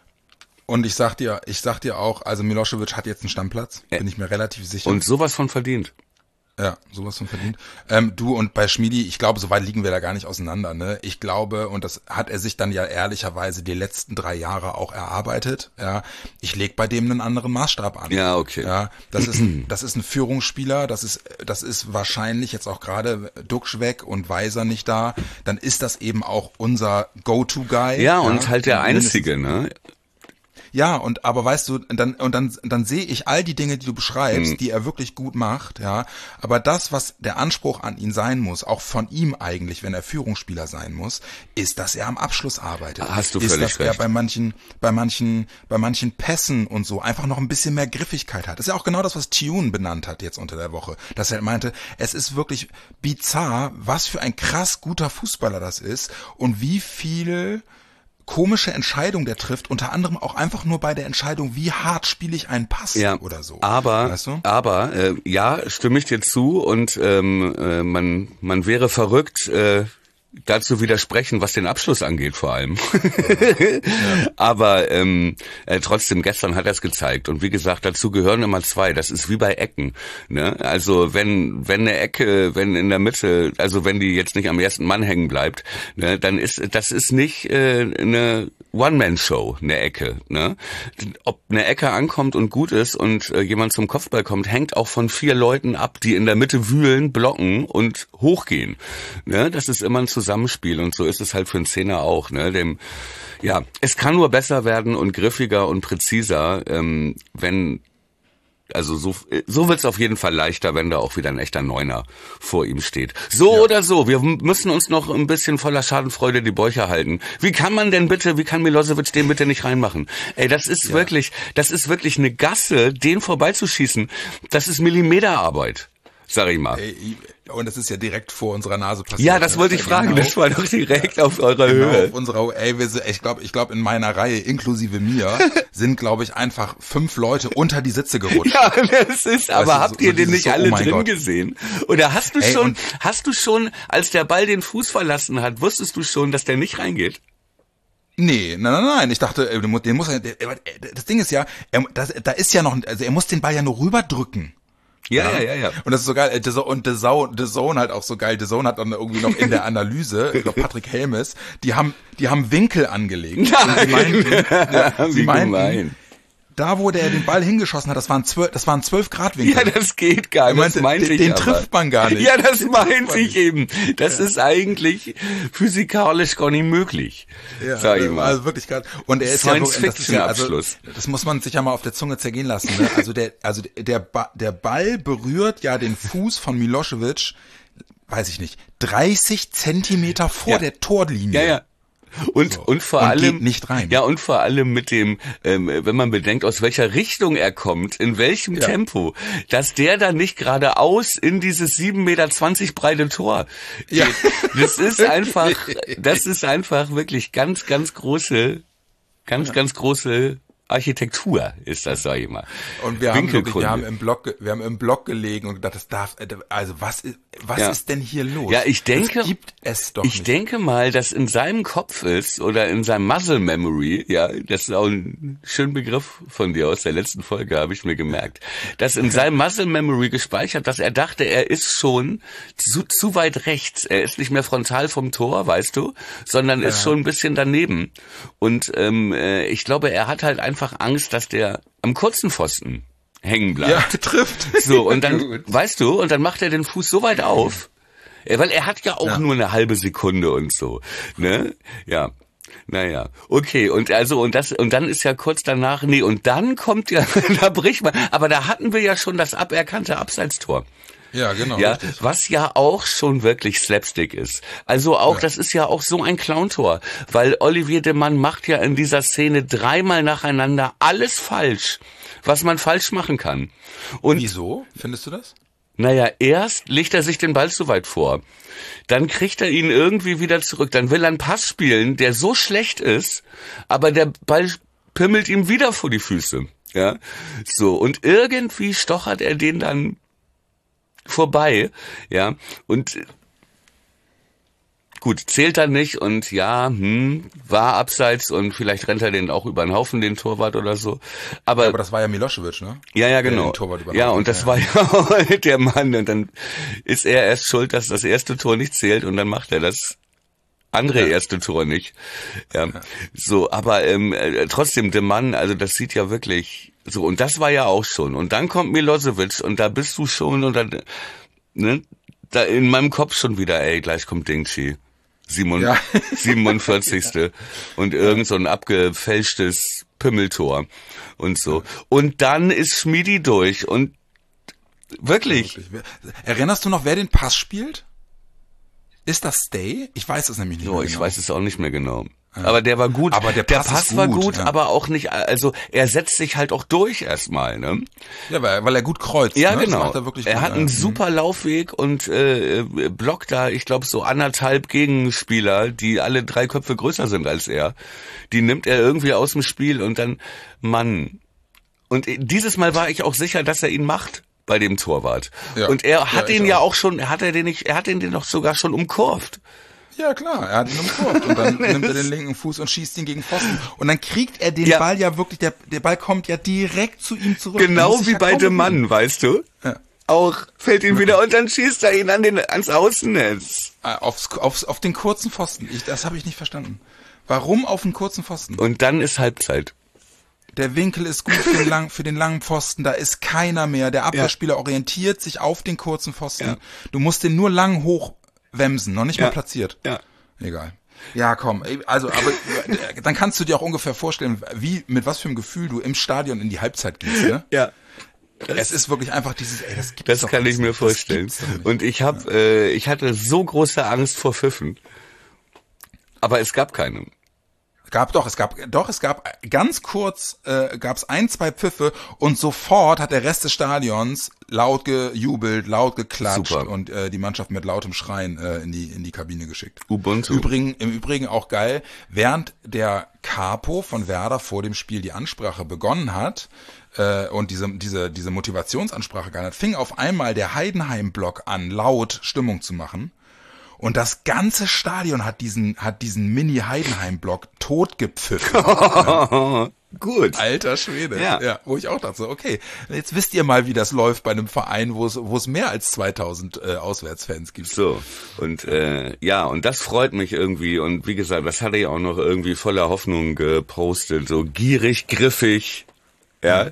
Und ich sag dir, ich sag dir auch, also Milosevic hat jetzt einen Stammplatz, bin ich mir relativ sicher. Und sowas von verdient. Ja, sowas von verdient. Ähm, du, und bei Schmiedi, ich glaube, so weit liegen wir da gar nicht auseinander, ne? Ich glaube, und das hat er sich dann ja ehrlicherweise die letzten drei Jahre auch erarbeitet, ja. Ich leg bei dem einen anderen Maßstab an. Ja, okay. Ja, das ist, das ist ein Führungsspieler, das ist, das ist wahrscheinlich jetzt auch gerade Duxch weg und Weiser nicht da, dann ist das eben auch unser Go-To-Guy. Ja, und ja, halt der Einzige, ne? Ja, und aber weißt du, dann und dann dann sehe ich all die Dinge, die du beschreibst, mhm. die er wirklich gut macht, ja, aber das, was der Anspruch an ihn sein muss, auch von ihm eigentlich, wenn er Führungsspieler sein muss, ist, dass er am Abschluss arbeitet. Hast du ist, völlig dass recht. er bei manchen bei manchen bei manchen Pässen und so einfach noch ein bisschen mehr Griffigkeit hat. Das ist ja auch genau das, was Tune benannt hat jetzt unter der Woche, dass er meinte, es ist wirklich bizarr, was für ein krass guter Fußballer das ist und wie viel komische Entscheidung der trifft, unter anderem auch einfach nur bei der Entscheidung, wie hart spiele ich einen Pass ja, oder so. Aber, weißt du? aber äh, ja, stimme ich dir zu, und ähm, äh, man man wäre verrückt, äh, dazu widersprechen, was den Abschluss angeht vor allem. Ja. Aber ähm, äh, trotzdem, gestern hat er es gezeigt. Und wie gesagt, dazu gehören immer zwei. Das ist wie bei Ecken. Ne? Also wenn wenn eine Ecke, wenn in der Mitte, also wenn die jetzt nicht am ersten Mann hängen bleibt, ne, dann ist das ist nicht äh, eine One-Man-Show, eine Ecke. Ne? Ob eine Ecke ankommt und gut ist und äh, jemand zum Kopfball kommt, hängt auch von vier Leuten ab, die in der Mitte wühlen, blocken und hochgehen. Ne? Das ist immer ein Zusammenspiel, und so ist es halt für einen Zehner auch. Ne? Dem, ja, es kann nur besser werden und griffiger und präziser, ähm, wenn Also so so wird's auf jeden Fall leichter, wenn da auch wieder ein echter Neuner vor ihm steht. So ja. oder so, wir müssen uns noch ein bisschen voller Schadenfreude die Bäuche halten. Wie kann man denn bitte, wie kann Milosevic den bitte nicht reinmachen? Ey, das ist ja. wirklich, das ist wirklich eine Gasse, den vorbeizuschießen. Das ist Millimeterarbeit. sag ich mal. Ey, und das ist ja direkt vor unserer Nase passiert. Ja, das wollte ich genau, fragen, das war doch direkt auf eurer genau Höhe. Auf unserer, ey, wir, ich glaube, ich glaube in meiner Reihe, inklusive mir, sind, glaube ich, einfach fünf Leute unter die Sitze gerutscht. Ja, das ist, aber weißt du, habt so, ihr so den nicht so, alle oh mein drin Gott. gesehen? Oder hast du Ey, schon, und- hast du schon, als der Ball den Fuß verlassen hat, wusstest du schon, dass der nicht reingeht? Nee, nein, nein, nein. Ich dachte, äh, den muss den muss er, der- äh, das Ding ist ja, er, das, da ist ja noch, also er muss den Ball ja nur rüberdrücken. Ja, ja, ja, ja. Und das ist so geil. äh, The Zo- Und The Zone, The Zone halt auch so geil. The Zone hat dann irgendwie noch in der Analyse, ich glaube Patrick Helmes, die haben, die haben Winkel angelegt. Und sie meinten, ja, sie Wie meinten, gemein. da wo der den Ball hingeschossen hat, das waren zwölf, das waren zwölf Grad Winkel. Ja, das geht gar Er nicht. meinte, Das meinte den, ich den aber. trifft man gar nicht. Ja, das meinte ich eben. Das ist eigentlich physikalisch gar nicht möglich. Ja, sag ich mal. also wirklich gerade. Und er ist ja wirklich, das ist ja, also, Science-Fiction-Abschluss. das muss man sich ja mal auf der Zunge zergehen lassen. Ne? Also der, also der, ba der Ball berührt ja den Fuß von Milosevic, weiß ich nicht, dreißig Zentimeter vor Ja. der Torlinie. Ja, ja. Und, So. und vor Und allem, geht nicht rein. ja, und vor allem mit dem, ähm, wenn man bedenkt, aus welcher Richtung er kommt, in welchem Ja. Tempo, dass der dann nicht geradeaus in dieses sieben Meter zwanzig breite Tor geht. Ja. Das ist einfach, das ist einfach wirklich ganz, ganz große, ganz, ganz große Architektur ist das, sag ich mal. Und wir haben, wirklich, Winkelkunde. wir haben im Block, ge- wir haben im Block gelegen und gedacht, das darf, also was ist, was Ja. ist denn hier los? Ja, ich denke, das gibt es doch ich nicht. denke mal, dass in seinem Kopf ist oder in seinem Muscle Memory, ja, das ist auch ein schöner Begriff von dir aus der letzten Folge, habe ich mir gemerkt, dass in seinem Muscle Memory gespeichert, dass er dachte, er ist schon zu, zu weit rechts, er ist nicht mehr frontal vom Tor, weißt du, sondern ist schon ein bisschen daneben. Und ähm, äh, ich glaube, er hat halt einfach Angst, dass der am kurzen Pfosten hängen bleibt. Ja, trifft. So, und dann, Gut. weißt du, und dann macht er den Fuß so weit auf, äh, weil er hat ja auch Ja. nur eine halbe Sekunde und so, ne? Ja. Naja, okay, und also, und das, und dann ist ja kurz danach, nee, und dann kommt ja, da bricht man, aber da hatten wir ja schon das aberkannte Abseitstor. Ja, genau. Ja, richtig. was ja auch schon wirklich Slapstick ist. Also auch, Ja. das ist ja auch so ein Clowntor, weil Olivier de Mann macht ja in dieser Szene dreimal nacheinander alles falsch, was man falsch machen kann. Und Wieso? Findest du das? naja, erst legt er sich den Ball zu weit vor. Dann kriegt er ihn irgendwie wieder zurück. Dann will er einen Pass spielen, der so schlecht ist, aber der Ball pimmelt ihm wieder vor die Füße. Ja, so. Und irgendwie stochert er den dann vorbei. Ja, und gut, zählt dann nicht und ja, hm, war abseits und vielleicht rennt er den auch über den Haufen, den Torwart oder so. Aber, Aber das war ja Milosevic, ne? ja, ja, Der genau. den Torwart übernommen Ja, hat, und das ja. war ja auch der Mann. Und dann ist er erst schuld, dass das erste Tor nicht zählt und dann macht er das andere Ja. erste Tor nicht. Ja, so, aber ähm, äh, trotzdem, der Mann, also das sieht ja wirklich so. Und das war ja auch schon. Und dann kommt Milosevic und da bist du schon und dann, ne, da in meinem Kopf schon wieder, ey, gleich kommt Dingchi. Ja. siebenundvierzigste Und irgend so ein abgefälschtes Pimmeltor und so. Und dann ist Schmiedi durch und wirklich. Erinnerst du noch, wer den Pass spielt? Ist das Stay? Ich weiß es nämlich nicht So, mehr ich genau. weiß es auch nicht mehr genau. Aber der war gut. Aber der Pass ist war gut, gut, ja. aber auch nicht, also er setzt sich halt auch durch erstmal, ne? Ja, weil, weil er gut kreuzt. Ja, ne? Das genau. macht er wirklich er gut, hat ja. einen Mhm. super Laufweg und äh, blockt da, ich glaube, so anderthalb Gegenspieler, die alle drei Köpfe größer sind als er. Die nimmt er irgendwie aus dem Spiel und dann, Mann. Und dieses Mal war ich auch sicher, dass er ihn macht bei dem Torwart. Ja. Und er hat Ja, ich ihn ja auch. auch schon, hat er den nicht, er hat ihn den doch sogar schon umkurvt. Ja, klar, er hat ihn umkurvt und dann nimmt er den linken Fuß und schießt ihn gegen Pfosten. Und dann kriegt er den Ja. Ball ja wirklich, der, der Ball kommt ja direkt zu ihm zurück. Er Genau muss sich wie ja bei kaum dem bewegen. Mann, weißt du? Ja. Auch fällt ihn wieder und dann schießt er ihn an den, ans Außennetz. Äh, Aufs, aufs, auf den kurzen Pfosten. Ich, das habe ich nicht verstanden. Warum auf den kurzen Pfosten? Und dann ist Halbzeit. Der Winkel ist gut für den, lang, für den langen Pfosten, da ist keiner mehr. Der Abwehrspieler orientiert sich auf den kurzen Pfosten. Ja. Du musst den nur lang hochwemsen, noch nicht Ja. mal platziert. Ja. Egal. Ja, komm, ey, also, aber äh, dann kannst du dir auch ungefähr vorstellen, wie, mit was für einem Gefühl du im Stadion in die Halbzeit gehst, ne? Ja. Es ist wirklich einfach dieses, ey, das gibt's Das doch kann nicht. ich mir Das vorstellen. gibt's doch nicht. Und ich hab, äh, ich hatte so große Angst vor Pfiffen. Aber es gab keine. Gab doch, es gab doch, es gab ganz kurz, äh, gab es ein, zwei Pfiffe und sofort hat der Rest des Stadions laut gejubelt, laut geklatscht Super. und äh, die Mannschaft mit lautem Schreien äh, in die in die Kabine geschickt. Ubuntu. Übrigen, im Übrigen auch geil, während der Capo von Werder vor dem Spiel die Ansprache begonnen hat äh, und diese diese diese Motivationsansprache gehalten hat, fing auf einmal der Heidenheim-Block an, laut Stimmung zu machen. Und das ganze Stadion hat diesen, hat diesen Mini-Heidenheim-Block totgepfiffen. Gut. Alter Schwede. Ja. ja. Wo ich auch dachte, so, okay, jetzt wisst ihr mal, wie das läuft bei einem Verein, wo es, wo es mehr als zweitausend äh, Auswärtsfans gibt. So. Und, äh, ja, und das freut mich irgendwie. Und wie gesagt, das hatte ich auch noch irgendwie voller Hoffnung gepostet. So gierig, griffig. Ja.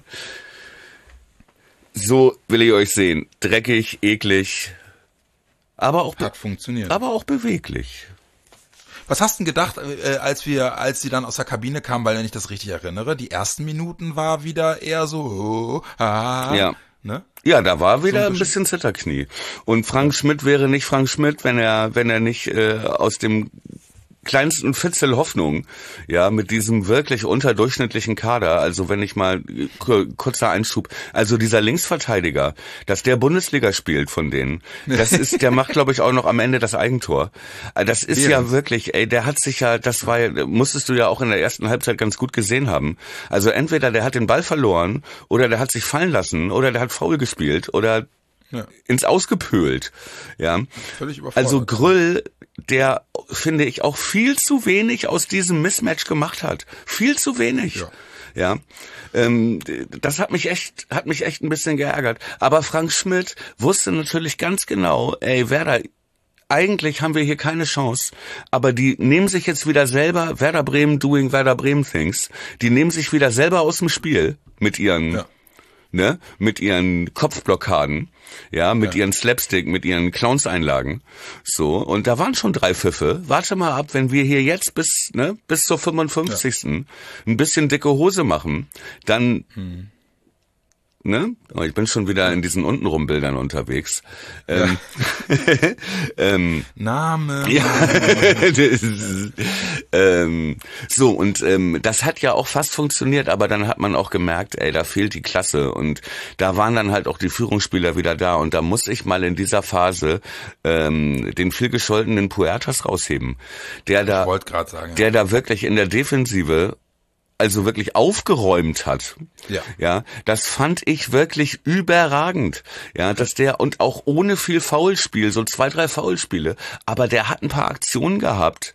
So will ich euch sehen. Dreckig, eklig. Aber auch, Hat funktioniert. aber auch beweglich. Was hast du denn gedacht, äh, als wir, als sie dann aus der Kabine kamen, weil wenn ich das richtig erinnere, die ersten Minuten war wieder eher so, oh, ah, Ja. ne? Ja, da war wieder So ein ein bisschen Zitterknie. Und Frank Schmidt wäre nicht Frank Schmidt, wenn er, wenn er nicht äh, aus dem kleinsten Fitzel Hoffnung, ja, mit diesem wirklich unterdurchschnittlichen Kader, also wenn ich mal, kurzer Einschub, also dieser Linksverteidiger, dass der Bundesliga spielt von denen, das ist, der macht, glaube ich, auch noch am Ende das Eigentor. Das ist Während. ja wirklich, ey, der hat sich ja, das war ja, musstest du ja auch in der ersten Halbzeit ganz gut gesehen haben. Also entweder der hat den Ball verloren, oder der hat sich fallen lassen, oder der hat faul gespielt, oder Ja. ins Ausgepölt, ja. Völlig überfordert. Also Grüll, der, finde ich, auch viel zu wenig aus diesem Mismatch gemacht hat. Viel zu wenig. Ja. Ja. Ähm, das hat mich echt, hat mich echt ein bisschen geärgert. Aber Frank Schmidt wusste natürlich ganz genau, ey, Werder, eigentlich haben wir hier keine Chance, aber die nehmen sich jetzt wieder selber, Werder Bremen doing Werder Bremen things, die nehmen sich wieder selber aus dem Spiel mit ihren, Ja. ne, mit ihren Kopfblockaden, ja, mit Ja. ihren Slapstick, mit ihren Clowns-Einlagen, so, und da waren schon drei Pfiffe. Warte mal ab, wenn wir hier jetzt bis, ne, bis zur fünfundfünfzigsten ein bisschen dicke Hose machen, dann, Hm. ne, oh, ich bin schon wieder in diesen Untenrum-Bildern unterwegs. Ähm, ähm, Name. ja, das ist, ähm, so, und ähm, das hat ja auch fast funktioniert, aber dann hat man auch gemerkt, ey, da fehlt die Klasse, und da waren dann halt auch die Führungsspieler wieder da, und da muss ich mal in dieser Phase ähm, den viel gescholtenen Puertas rausheben, der da, Ich wollte gerade sagen. der da wirklich in der Defensive also wirklich aufgeräumt hat. Ja. Ja, das fand ich wirklich überragend. Ja, dass der, und auch ohne viel Foulspiel, so zwei, drei Foulspiele, aber der hat ein paar Aktionen gehabt,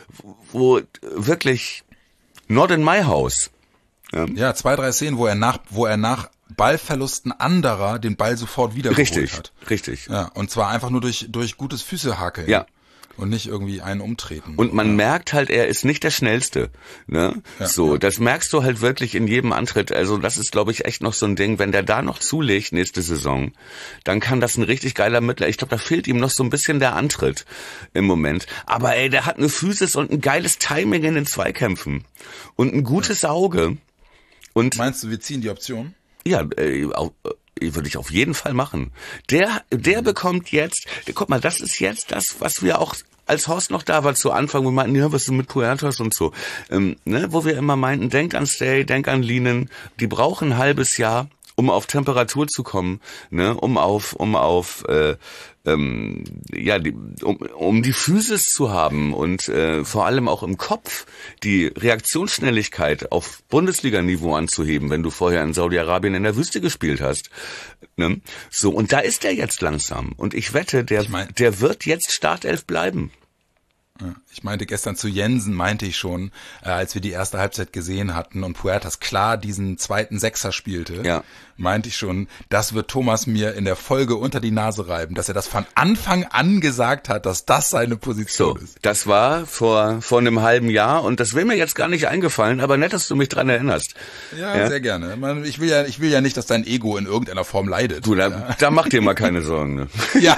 wo wirklich not in my house. Ja, Ja, zwei, drei Szenen, wo er nach, wo er nach Ballverlusten anderer den Ball sofort wiedergeholt richtig, hat. richtig. Ja, und zwar einfach nur durch, durch gutes Füßehakeln. Ja. Und nicht irgendwie einen umtreten. Und man merkt halt, er ist nicht der Schnellste. Ne? Ja, so, ja. das merkst du halt wirklich in jedem Antritt. Also das ist, glaube ich, echt noch so ein Ding. Wenn der da noch zulegt nächste Saison, dann kann das ein richtig geiler Mittler. Ich glaube, da fehlt ihm noch so ein bisschen der Antritt im Moment. Aber ey, der hat eine Physis und ein geiles Timing in den Zweikämpfen. Und ein gutes Auge. Und Meinst du, wir ziehen die Option? ja, äh, auch, äh, würde ich auf jeden Fall machen. Der, der bekommt jetzt, guck mal, das ist jetzt das, was wir auch, als Horst noch da war zu Anfang, wo wir meinten, ja, was ist mit Puertas und so, ähm, ne, wo wir immer meinten, denk an Stay, denk an Linen, die brauchen ein halbes Jahr, um auf Temperatur zu kommen, ne, um auf, um auf, äh, ähm, ja, die, um, um die Physis zu haben und äh, vor allem auch im Kopf die Reaktionsschnelligkeit auf Bundesliga-Niveau anzuheben, wenn du vorher in Saudi-Arabien in der Wüste gespielt hast. Ne? So, und da ist er jetzt langsam. Und ich wette, der, Ich mein- der wird jetzt Startelf bleiben. Ja, ich meinte gestern zu Jensen, meinte ich schon, äh, als wir die erste Halbzeit gesehen hatten und Puertas klar diesen zweiten Sechser spielte, Ja. meinte ich schon, das wird Thomas mir in der Folge unter die Nase reiben, dass er das von Anfang an gesagt hat, dass das seine Position So, ist. das war vor, vor einem halben Jahr, und das wäre mir jetzt gar nicht eingefallen, aber nett, dass du mich dran erinnerst. Ja, Ja. sehr gerne. Man, ich will ja, ich will ja nicht, dass dein Ego in irgendeiner Form leidet. Du, da, ja. da mach dir mal keine Sorgen. Ne? Ja.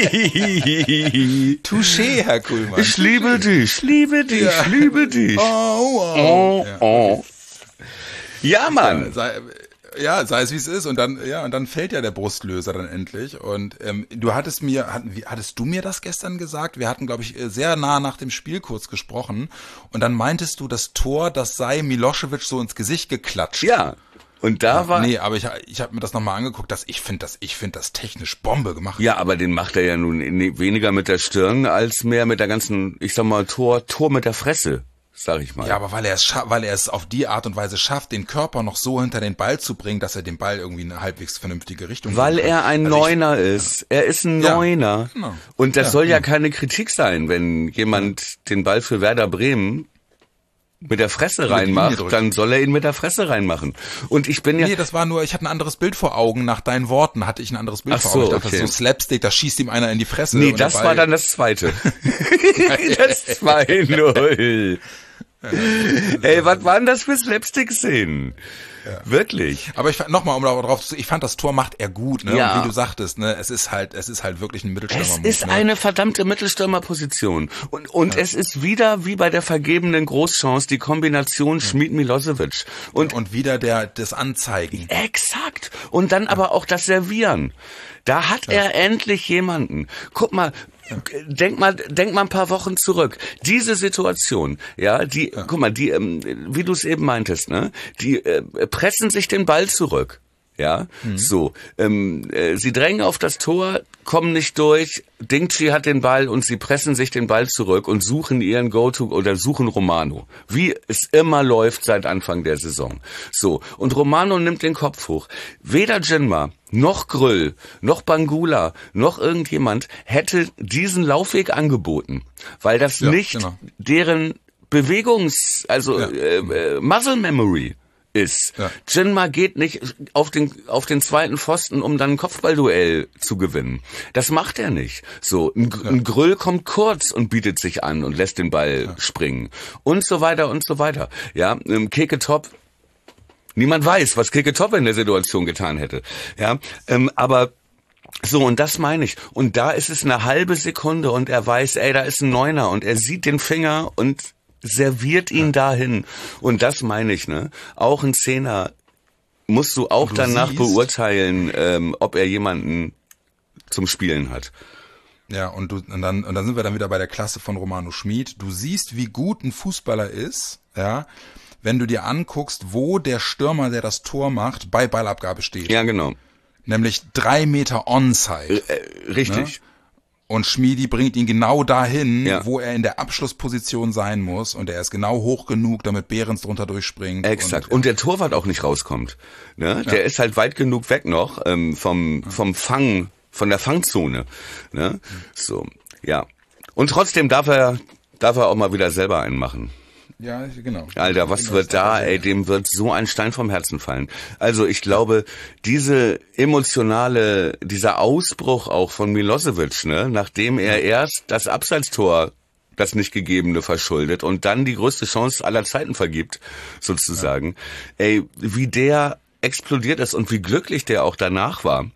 Touché, Herr Kuhlmann. Ich liebe dich, liebe dich, Ja. liebe dich. Oh, wow. Oh, Ja. oh. Ja, Mann. Sei- Ja, sei es wie es ist. Und dann, ja, und dann fällt ja der Brustlöser dann endlich. Und ähm, du hattest mir, hatten, wie, hattest du mir das gestern gesagt? Wir hatten, glaube ich, sehr nah nach dem Spiel kurz gesprochen. Und dann meintest du, das Tor, das sei Milosevic so ins Gesicht geklatscht. Ja. Und da ja, war. Nee, aber ich, ich habe mir das nochmal angeguckt, dass ich finde das, ich finde das technisch Bombe gemacht. Ja, aber den macht er ja nun weniger mit der Stirn als mehr mit der ganzen, ich sag mal, Tor, Tor mit der Fresse. Sag ich mal. Ja, aber weil er es scha- weil er es auf die Art und Weise schafft, den Körper noch so hinter den Ball zu bringen, dass er den Ball irgendwie in eine halbwegs vernünftige Richtung Weil er ein also Neuner ich, ist. Er ist ein ja, Neuner. Genau. Und das ja, soll ja genau. keine Kritik sein, wenn jemand den Ball für Werder Bremen mit der Fresse reinmacht, dann soll er ihn mit der Fresse reinmachen. Und ich bin ja... Nee, das war nur, ich hatte ein anderes Bild vor Augen, nach deinen Worten hatte ich ein anderes Bild Ach vor so, Augen. Ich dachte, okay. das ist so Slapstick, da schießt ihm einer in die Fresse. Nee, und das war dann das Zweite. Das zwei null. Ey, was waren das für Slapstick-Szenen? Ja. Wirklich. Aber ich fand, nochmal, um darauf zu, ich fand, das Tor macht er gut, ne? Ja. Und wie du sagtest, ne? Es ist halt, es ist halt wirklich ein Mittelstürmer. Es ist ne? eine verdammte Mittelstürmerposition. Und, und ja. es ist wieder, wie bei der vergebenen Großchance, die Kombination Schmid-Milosevic. Und, und wieder der, das Anzeigen. Exakt. Und dann ja. aber auch das Servieren. Da hat ja. er endlich jemanden. Guck mal, Ja. Denk mal, denk mal ein paar Wochen zurück. Diese Situation, ja, die, ja. guck mal, die, ähm, wie du es eben meintest, ne, die äh, pressen sich den Ball zurück, ja, mhm. so, ähm, äh, sie drängen auf das Tor, kommen nicht durch, Dingchi hat den Ball und sie pressen sich den Ball zurück und suchen ihren Go-To oder suchen Romano, wie es immer läuft seit Anfang der Saison. So, und Romano nimmt den Kopf hoch. Weder Jinma noch Grüll, noch Bangula, noch irgendjemand hätte diesen Laufweg angeboten, weil das ja, nicht genau. deren Bewegungs-, also ja. äh, äh, Muscle Memory ist. Ja. Jinma geht nicht auf den auf den zweiten Pfosten, um dann ein Kopfballduell zu gewinnen. Das macht er nicht. So, ein, ja. ein Grüll kommt kurz und bietet sich an und lässt den Ball ja. springen und so weiter und so weiter. Ja, Keke Top. Niemand weiß, was Keke Top in der Situation getan hätte. Ja, ähm, aber so, und das meine ich. Und da ist es eine halbe Sekunde und er weiß, ey, da ist ein Neuner und er sieht den Finger und serviert ihn ja. dahin. Und das meine ich, ne? Auch ein Zehner musst du auch du danach siehst, beurteilen, ähm, ob er jemanden zum Spielen hat. Ja, und du, und dann, und dann sind wir dann wieder bei der Klasse von Romano Schmid. Du siehst, wie gut ein Fußballer ist, ja, wenn du dir anguckst, wo der Stürmer, der das Tor macht, bei Ballabgabe steht. Ja, genau. Nämlich drei Meter Onside. Äh, richtig. Ne? Und Schmiedi bringt ihn genau dahin, ja. wo er in der Abschlussposition sein muss. Und er ist genau hoch genug, damit Behrens drunter durchspringt. Exakt. Und, und der Torwart auch nicht rauskommt. Ne? Ja. Der ist halt weit genug weg noch ähm, vom, vom Fang, von der Fangzone. Ne? So, ja. Und trotzdem darf er, darf er auch mal wieder selber einen machen. Ja, genau. Alter, was wird da, ey, dem wird so ein Stein vom Herzen fallen. Also ich glaube, diese emotionale, dieser Ausbruch auch von Milosevic, ne, nachdem er erst das Abseitstor, das nicht gegebene, verschuldet und dann die größte Chance aller Zeiten vergibt, sozusagen, ja. ey, wie der explodiert ist und wie glücklich der auch danach war.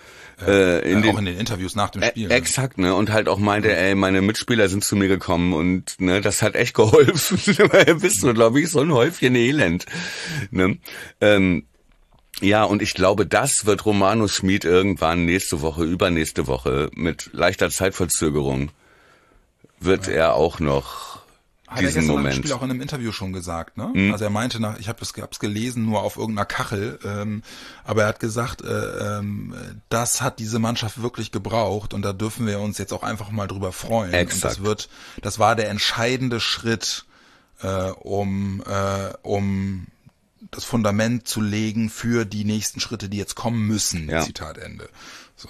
Äh, in ja, den, auch in den Interviews nach dem Spiel. Äh, exakt, ne, und halt auch meinte, ey, meine Mitspieler sind zu mir gekommen und, ne, das hat echt geholfen. Bist du, glaube ich, so ein Häufchen Elend, ne, ähm, ja, und ich glaube, das wird Romano Schmid irgendwann nächste Woche, übernächste Woche mit leichter Zeitverzögerung wird ja. er auch noch Hat diesen er gestern Moment. Hat Spiel auch in einem Interview schon gesagt, ne? Mhm. Also er meinte nach, ich habe es hab's gelesen, nur auf irgendeiner Kachel, ähm, aber er hat gesagt, äh, ähm, das hat diese Mannschaft wirklich gebraucht und da dürfen wir uns jetzt auch einfach mal drüber freuen. Exakt. Und das wird, das war der entscheidende Schritt, äh, um, äh, um das Fundament zu legen für die nächsten Schritte, die jetzt kommen müssen. Ja. Zitat Ende. So.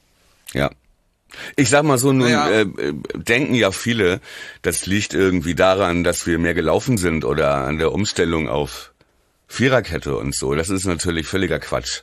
Ja. Ich sag mal so, nun naja. äh, denken ja viele, das liegt irgendwie daran, dass wir mehr gelaufen sind oder an der Umstellung auf Viererkette und so. Das ist natürlich völliger Quatsch.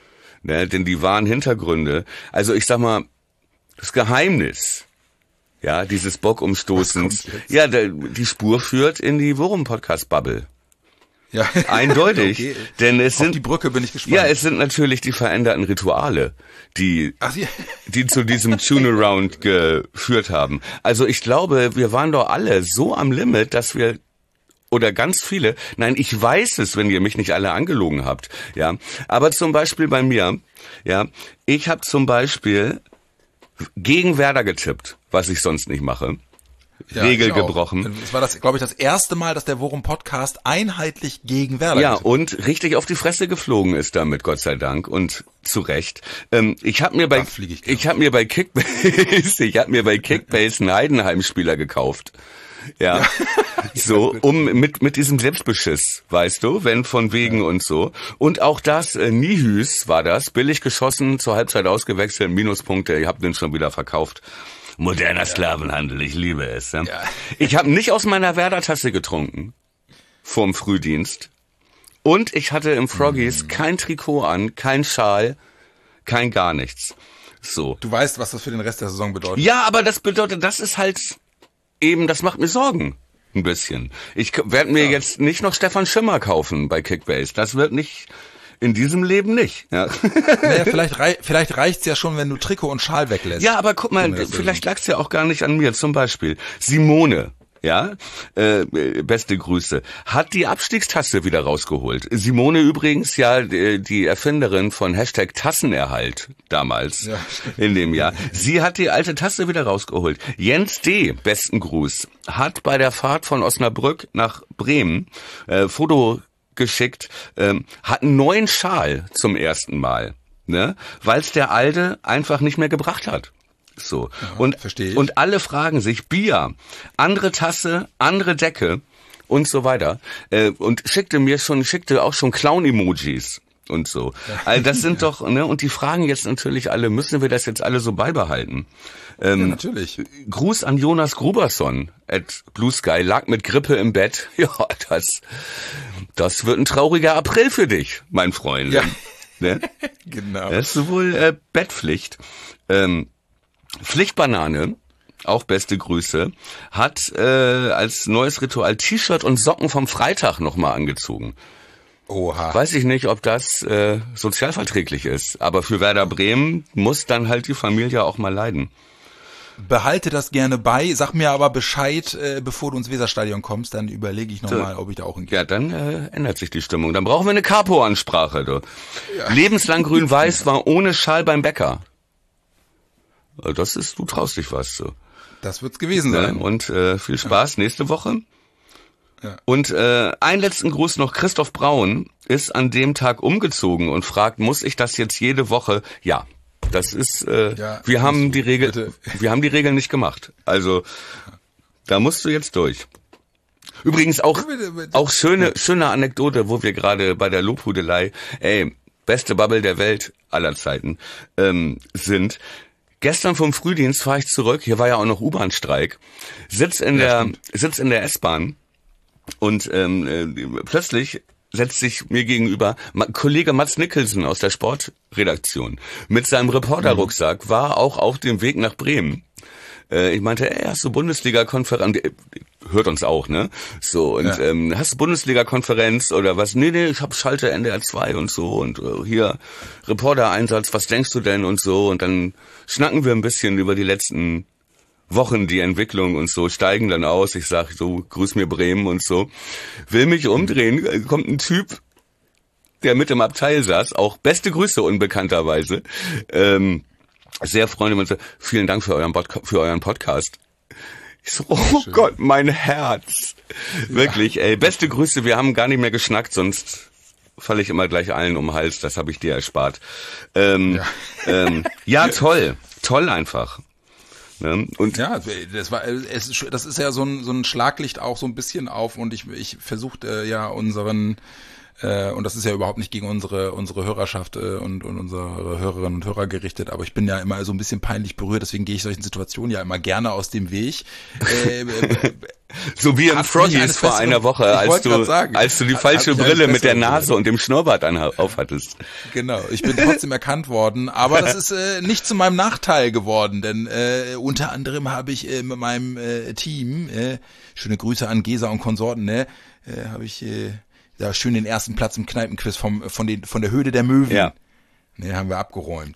Ne? Denn die wahren Hintergründe, also ich sag mal, das Geheimnis, ja, dieses Bockumstoßens, ja, der, die Spur führt in die Worum-Podcast-Bubble. Ja. Eindeutig, okay. denn es sind auf die Brücke bin ich gespannt. Ja, es sind natürlich die veränderten Rituale, die Ach, ja. die zu diesem Tune-Around geführt haben. Also ich glaube, wir waren doch alle so am Limit, dass wir oder ganz viele. Nein, ich weiß es, wenn ihr mich nicht alle angelogen habt. Ja, aber zum Beispiel bei mir, ja, ich habe zum Beispiel gegen Werder getippt, was ich sonst nicht mache. Ja, Regel ich auch. gebrochen. Das war das, glaube ich, das erste Mal, dass der Worum Podcast einheitlich gegen Werder Ja, getippt. und richtig auf die Fresse geflogen ist damit, Gott sei Dank, und zu Recht. Ähm, ich habe mir bei Da flieg ich gerne. ich habe mir bei Kickbase, ich habe mir bei Kickbase einen Heidenheim-Spieler gekauft. Ja. ja. So, um mit mit diesem Selbstbeschiss, weißt du, wenn von wegen ja. und so. Und auch das, äh, Nihüs war das, billig geschossen, zur Halbzeit ausgewechselt, Minuspunkte, ihr habt den schon wieder verkauft. Moderner ja. Sklavenhandel, ich liebe es. Ja. Ja. Ich habe nicht aus meiner Werder-Tasse getrunken vorm Frühdienst. Und ich hatte im Froggies mm. kein Trikot an, kein Schal, kein gar nichts. So. Du weißt, was das für den Rest der Saison bedeutet. Ja, aber das bedeutet, das ist halt eben, das macht mir Sorgen. Ein bisschen. Ich werde mir ja. jetzt nicht noch Stefan Schimmer kaufen bei Kickbase. Das wird nicht... In diesem Leben nicht. Ja. Naja, vielleicht, rei- vielleicht reicht's ja schon, wenn du Trikot und Schal weglässt. Ja, aber guck mal, vielleicht lag's ja auch gar nicht an mir. Zum Beispiel Simone, ja, äh, beste Grüße, hat die Abstiegstasse wieder rausgeholt. Simone übrigens ja die Erfinderin von Hashtag Tassenerhalt damals ja. in dem Jahr. Sie hat die alte Tasse wieder rausgeholt. Jens D., besten Gruß, hat bei der Fahrt von Osnabrück nach Bremen äh, Foto geschickt, ähm, hat einen neuen Schal zum ersten Mal, ne, weil es der alte einfach nicht mehr gebracht hat. So. Ja, und, verstehe ich. Und alle fragen sich, Bier, andere Tasse, andere Decke und so weiter. Äh, und schickte mir schon, schickte auch schon Clown-Emojis und so. Ja. Also das sind ja. doch, ne, und die fragen jetzt natürlich alle, müssen wir das jetzt alle so beibehalten? Ähm, ja, natürlich. Gruß an Jonas Gruberson at Blue Sky, lag mit Grippe im Bett. Ja, das, das wird ein trauriger April für dich, mein Freund. Ja. Ne? Genau. Das ist wohl äh, Bettpflicht. Ähm, Pflichtbanane, auch beste Grüße, hat äh, als neues Ritual T-Shirt und Socken vom Freitag nochmal angezogen. Oha. Weiß ich nicht, ob das äh, sozialverträglich ist, aber für Werder Bremen muss dann halt die Familie auch mal leiden. Behalte das gerne bei, sag mir aber Bescheid, äh, bevor du ins Weserstadion kommst, dann überlege ich nochmal, ob ich da auch hingehe. Ja, dann äh, ändert sich die Stimmung. Dann brauchen wir eine Capo-Ansprache. Du. Ja. Lebenslang grün-weiß war ohne Schal beim Bäcker. Das ist, du traust dich was. So. Das wird's gewesen sein. Ja, und äh, viel Spaß ja. nächste Woche. Ja. Und äh, einen letzten Gruß noch. Christoph Braun ist an dem Tag umgezogen und fragt, muss ich das jetzt jede Woche? Ja. Das ist, äh, ja, wir haben die Regel, bitte. wir haben die Regeln nicht gemacht. Also, da musst du jetzt durch. Übrigens auch, bitte, bitte. auch schöne, schöne Anekdote, wo wir gerade bei der Lobhudelei, ey, beste Bubble der Welt aller Zeiten, ähm, sind. Gestern vom Frühdienst fahre ich zurück, hier war ja auch noch U-Bahn-Streik, sitz in ja, der, stimmt. sitz in der S-Bahn und, ähm, äh, plötzlich setzt sich mir gegenüber Kollege Mats Nicholson aus der Sportredaktion mit seinem Reporterrucksack, war auch auf dem Weg nach Bremen. Äh, ich meinte, ey, hast du Bundesliga-Konferenz? Hört uns auch, ne? So, und ja. ähm, hast du Bundesliga-Konferenz oder was? Nee, nee, ich hab Schalte N D R zwei und so und äh, hier Reporter-Einsatz, was denkst du denn und so, und dann schnacken wir ein bisschen über die letzten Wochen, die Entwicklung und so, steigen dann aus. Ich sag so, grüß mir Bremen und so. Will mich umdrehen, kommt ein Typ, der mit im Abteil saß, auch beste Grüße unbekannterweise. Ähm, sehr freundlich und so, vielen Dank für euren, Bod- für euren Podcast. Ich so, oh Schön. Gott, mein Herz. Ja. Wirklich, ey, beste Grüße, wir haben gar nicht mehr geschnackt, sonst falle ich immer gleich allen um den Hals, das habe ich dir erspart. Ähm, ja. Ähm, ja, toll, toll einfach. Ne? Und ja, das war, es ist, das ist ja so ein, so ein Schlaglicht auch so ein bisschen auf, und ich, ich versuchte äh, ja unseren, äh, und das ist ja überhaupt nicht gegen unsere, unsere Hörerschaft äh, und, und unsere Hörerinnen und Hörer gerichtet, aber ich bin ja immer so ein bisschen peinlich berührt, deswegen gehe ich solchen Situationen ja immer gerne aus dem Weg. Äh, äh, So wie im Froggies vor einer Woche, als du, sagen, als du die falsche Brille mit der Nase und dem Schnurrbart aufhattest. Genau, ich bin trotzdem erkannt worden, aber das ist äh, nicht zu meinem Nachteil geworden, denn äh, unter anderem habe ich äh, mit meinem äh, Team, äh, schöne Grüße an Gesa und Konsorten, ne, äh, habe ich äh, da schön den ersten Platz im Kneipenquiz vom, von, den, von der Höhle der Möwen. Ja. Ne, haben wir abgeräumt. Ja.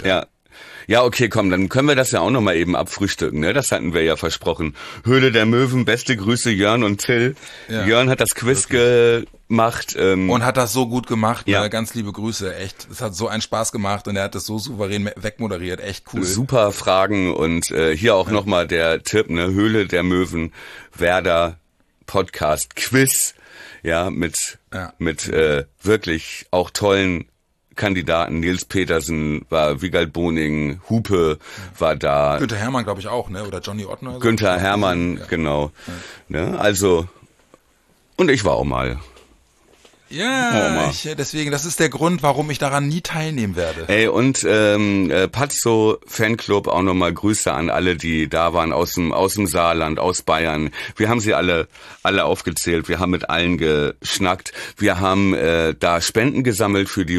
Ja, okay, komm, dann können wir das ja auch nochmal eben abfrühstücken, ne? Das hatten wir ja versprochen. Höhle der Möwen, beste Grüße Jörn und Till. Ja, Jörn hat das Quiz wirklich gemacht. Ähm, und hat das so gut gemacht, ja. ne? Ganz liebe Grüße, echt. Es hat so einen Spaß gemacht und er hat das so souverän wegmoderiert, echt cool. Super Fragen und äh, hier auch ja. nochmal der Tipp, ne? Höhle der Möwen, Werder Podcast, Quiz, ja, mit, ja. mit äh, wirklich auch tollen Kandidaten. Nils Petersen war, Wiegald Boning, Hupe war da. Günther Hermann, glaube ich, auch, ne? Oder Johnny Ottner. So. Günther Hermann, ja. genau. Ja. Ne? Also, und ich war auch mal. Ja, oh, ich, deswegen, das ist der Grund, warum ich daran nie teilnehmen werde. Ey, und ähm, äh, Pazzo Fanclub, auch nochmal Grüße an alle, die da waren, aus dem, aus dem Saarland, aus Bayern. Wir haben sie alle alle aufgezählt, wir haben mit allen geschnackt. Wir haben äh, da Spenden gesammelt für die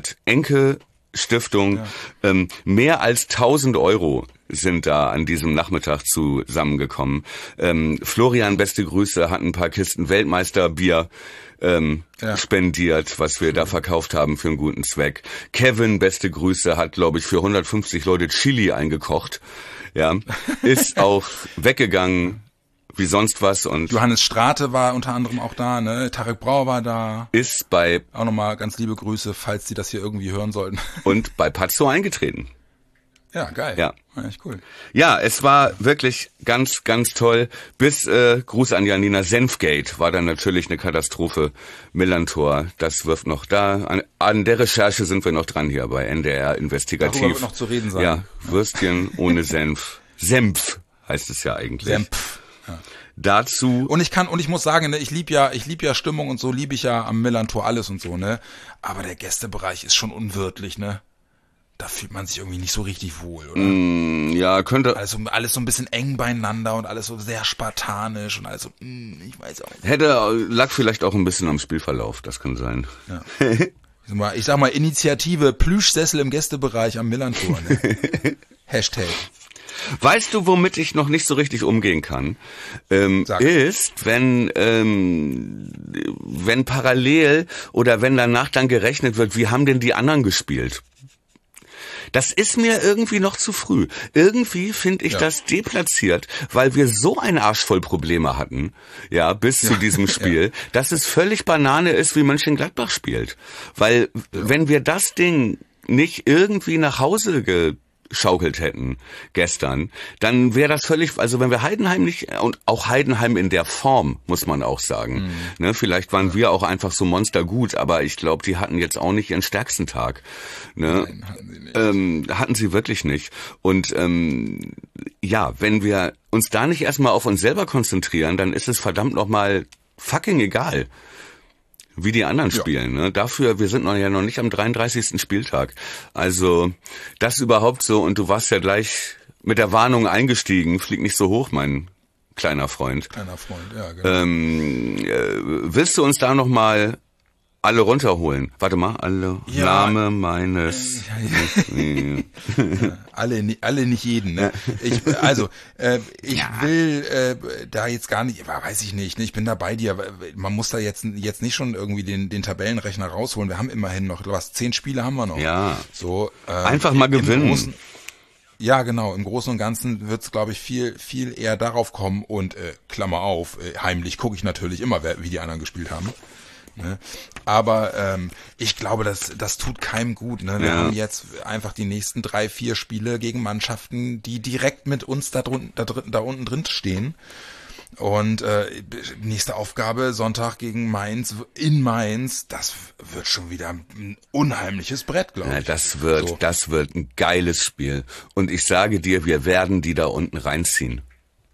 Robert-Enke-Stiftung. Ja. Ähm, mehr als tausend Euro sind da an diesem Nachmittag zusammengekommen. Ähm, Florian, beste Grüße, hat ein paar Kisten Weltmeisterbier ähm, ja. spendiert, was wir da verkauft haben für einen guten Zweck. Kevin, beste Grüße, hat, glaube ich, für hundertfünfzig Leute Chili eingekocht. Ja, ist auch weggegangen wie sonst was. Und Johannes Strate war unter anderem auch da, ne? Tarek Brauer war da. Ist bei... Auch nochmal ganz liebe Grüße, falls die das hier irgendwie hören sollten. Und bei Pazzo eingetreten. Ja, geil. Ja. Ja, echt cool. Ja, es war wirklich ganz, ganz toll. Bis äh, Gruß an Janina, Senfgate war dann natürlich eine Katastrophe. Millantor, das wirft noch da. An, an der Recherche sind wir noch dran hier bei N D R Investigativ. Darüber wird noch zu reden sein. Ja, Würstchen ohne Senf. Senf heißt es ja eigentlich. Senf. Ja. Dazu. Und ich kann, und ich muss sagen, ne, ich lieb ja, ich lieb ja Stimmung und so, liebe ich ja am Millantor alles und so, ne. Aber der Gästebereich ist schon unwirtlich, ne. Da fühlt man sich irgendwie nicht so richtig wohl, oder? Mm, ja, könnte. Also alles so ein bisschen eng beieinander und alles so sehr spartanisch und alles so, mm, ich weiß auch nicht. Hätte, lag vielleicht auch ein bisschen am Spielverlauf, das kann sein. Ja. ich, sag mal, ich sag mal, Initiative Plüschsessel im Gästebereich am Millantor, ne? Hashtag. Weißt du, womit ich noch nicht so richtig umgehen kann? Ähm, ist, wenn ähm, wenn parallel oder wenn danach dann gerechnet wird, wie haben denn die anderen gespielt? Das ist mir irgendwie noch zu früh. Irgendwie finde ich ja. das deplatziert, weil wir so ein Arsch voll Probleme hatten, ja, bis ja. zu diesem Spiel, ja. dass es völlig Banane ist, wie Mönchengladbach spielt. Weil ja. wenn wir das Ding nicht irgendwie nach Hause ge schaukelt hätten gestern, dann wäre das völlig, also wenn wir Heidenheim nicht, und auch Heidenheim in der Form, muss man auch sagen, mhm. ne, vielleicht waren wir auch einfach so monstergut, aber ich glaube, die hatten jetzt auch nicht ihren stärksten Tag. Ne? Nein, hatten sie nicht. Ähm, hatten sie wirklich nicht. Und ähm, ja, wenn wir uns da nicht erstmal auf uns selber konzentrieren, dann ist es verdammt nochmal fucking egal, wie die anderen ja. spielen. Ne? Dafür, wir sind noch ja noch nicht am dreiunddreißigsten Spieltag. Also das überhaupt so, und du warst ja gleich mit der Warnung eingestiegen, flieg nicht so hoch, mein kleiner Freund. Kleiner Freund, ja, genau. Ähm, äh, willst du uns da nochmal alle runterholen? Warte mal, alle ja. Name meines... Ja, ja. ja, alle, alle nicht jeden. Ne? Ich, also, äh, ich ja. will äh, da jetzt gar nicht, weiß ich nicht, ne? Ich bin da bei dir. Man muss da jetzt jetzt nicht schon irgendwie den den Tabellenrechner rausholen. Wir haben immerhin noch, was, zehn Spiele haben wir noch. Ja. So, äh, einfach mal gewinnen. Großen, ja, genau. Im Großen und Ganzen wird es, glaube ich, viel viel eher darauf kommen. Und äh, Klammer auf, äh, heimlich gucke ich natürlich immer, wer, wie die anderen gespielt haben. Ne? Aber ähm, ich glaube, das das tut keinem gut. Ne? Wir ja. haben jetzt einfach die nächsten drei, vier Spiele gegen Mannschaften, die direkt mit uns da, drun, da, da unten drin stehen. Und äh, nächste Aufgabe, Sonntag gegen Mainz, in Mainz, das wird schon wieder ein unheimliches Brett, glaube ich. Ja, das wird, so. das wird ein geiles Spiel. Und ich sage dir, wir werden die da unten reinziehen.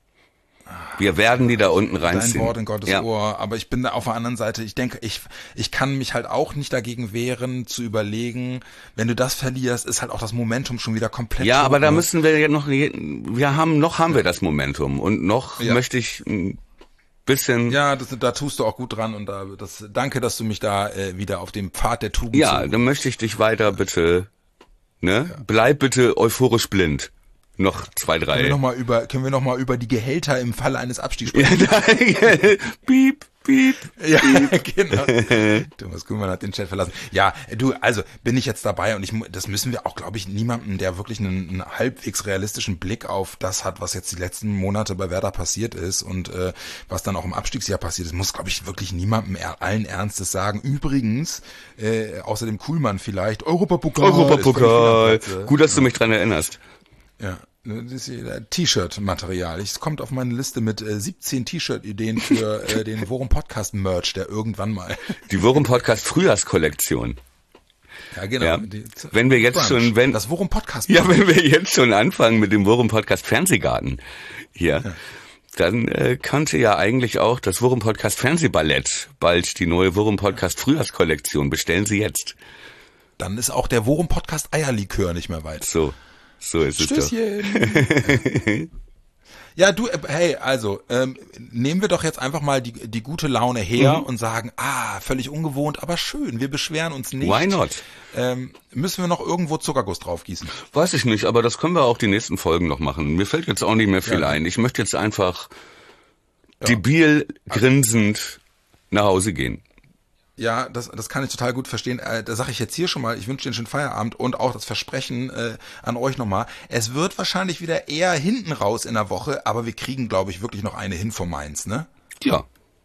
Wir werden die da unten reinziehen. Dein Wort in Gottes ja. Ohr. Aber ich bin da auf der anderen Seite, ich denke, ich ich kann mich halt auch nicht dagegen wehren, zu überlegen, wenn du das verlierst, ist halt auch das Momentum schon wieder komplett Ja, tot, aber da ne? müssen wir ja noch, wir haben, noch haben wir das Momentum. Und noch ja. möchte ich ein bisschen... Ja, das, da tust du auch gut dran. Und da, das, danke, dass du mich da äh, wieder auf dem Pfad der Tugend... Ja, dann möchte ich dich weiter bitte, ne? Ja. Bleib bitte euphorisch blind. Noch zwei, drei. Können wir noch mal über, können wir noch mal über die Gehälter im Falle eines Abstiegs sprechen? Ja, piep. Piep. Ja, genau. Thomas Kuhlmann hat den Chat verlassen. Ja, du, also bin ich jetzt dabei und ich, das müssen wir auch, glaube ich, niemandem, der wirklich einen, einen halbwegs realistischen Blick auf das hat, was jetzt die letzten Monate bei Werder passiert ist und äh, was dann auch im Abstiegsjahr passiert ist, muss, glaube ich, wirklich niemandem er, allen Ernstes sagen. Übrigens, äh, außer dem Kuhlmann vielleicht, Europapokal. Europapokal. Gut, dass du mich dran erinnerst. Ja. Das ist T-Shirt-Material. Es kommt auf meine Liste mit äh, siebzehn T-Shirt-Ideen für äh, den Worum Podcast Merch, der irgendwann mal. Die Worum Podcast Frühjahrskollektion. Ja, genau. Ja. Die, wenn wir jetzt Brunch. schon, wenn das Worum Podcast. Ja, wenn wir jetzt schon anfangen mit dem Worum Podcast Fernsehgarten hier, ja. dann äh, könnte ja eigentlich auch das Worum Podcast Fernsehballett bald die neue Worum Podcast Frühjahrskollektion. Bestellen Sie jetzt. Dann ist auch der Worum Podcast Eierlikör nicht mehr weit. So. So ist Stößchen. es doch. Ja, du, hey, also, ähm, nehmen wir doch jetzt einfach mal die, die gute Laune her mhm. und sagen, ah, völlig ungewohnt, aber schön, wir beschweren uns nicht. Why not? Ähm, müssen wir noch irgendwo Zuckerguss draufgießen? Weiß ich nicht, aber das können wir auch die nächsten Folgen noch machen. Mir fällt jetzt auch nicht mehr viel ja. ein. Ich möchte jetzt einfach ja. debil grinsend nach Hause gehen. Ja, das, das kann ich total gut verstehen. Äh, da sage ich jetzt hier schon mal, ich wünsche dir einen schönen Feierabend und auch das Versprechen äh, an euch nochmal. Es wird wahrscheinlich wieder eher hinten raus in der Woche, aber wir kriegen, glaube ich, wirklich noch eine hin von Mainz, ne? Ja.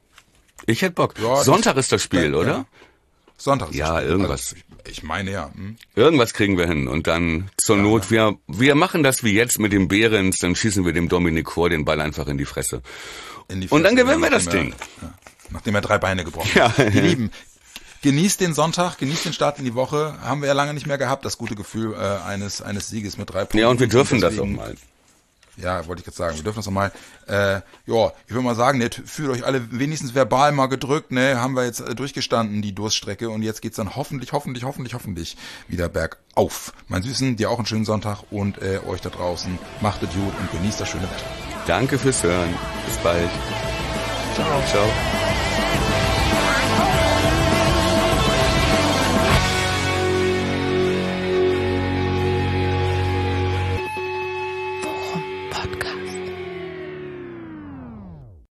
Ich hätte Bock. Ja, Sonntag ist das Spiel, ja, oder? Ja. Sonntag ist ja, das Spiel. irgendwas. Also, ich, ich meine ja. Hm. Irgendwas kriegen wir hin und dann zur ja, Not, ja. wir wir machen das wie jetzt mit dem Behrens, dann schießen wir dem Dominik Kor den Ball einfach in die Fresse. In die Fresse und dann gewinnen wir das Ding. Er, ja, nachdem er drei Beine gebrochen ja. hat. Ihr Lieben, genießt den Sonntag, genießt den Start in die Woche. Haben wir ja lange nicht mehr gehabt, das gute Gefühl äh, eines eines Sieges mit drei Punkten. Ja, und wir dürfen deswegen, das auch mal. Ja, wollte ich jetzt sagen. Wir dürfen das auch mal. Äh, ja, ich würde mal sagen, ne, fühlt euch alle wenigstens verbal mal gedrückt. Ne, haben wir jetzt äh, durchgestanden, die Durststrecke. Und jetzt geht's dann hoffentlich, hoffentlich, hoffentlich, hoffentlich wieder bergauf. Mein Süßen, dir auch einen schönen Sonntag und äh, euch da draußen. Macht es gut und genießt das schöne Wetter. Danke fürs Hören. Bis bald. Ciao. Ciao.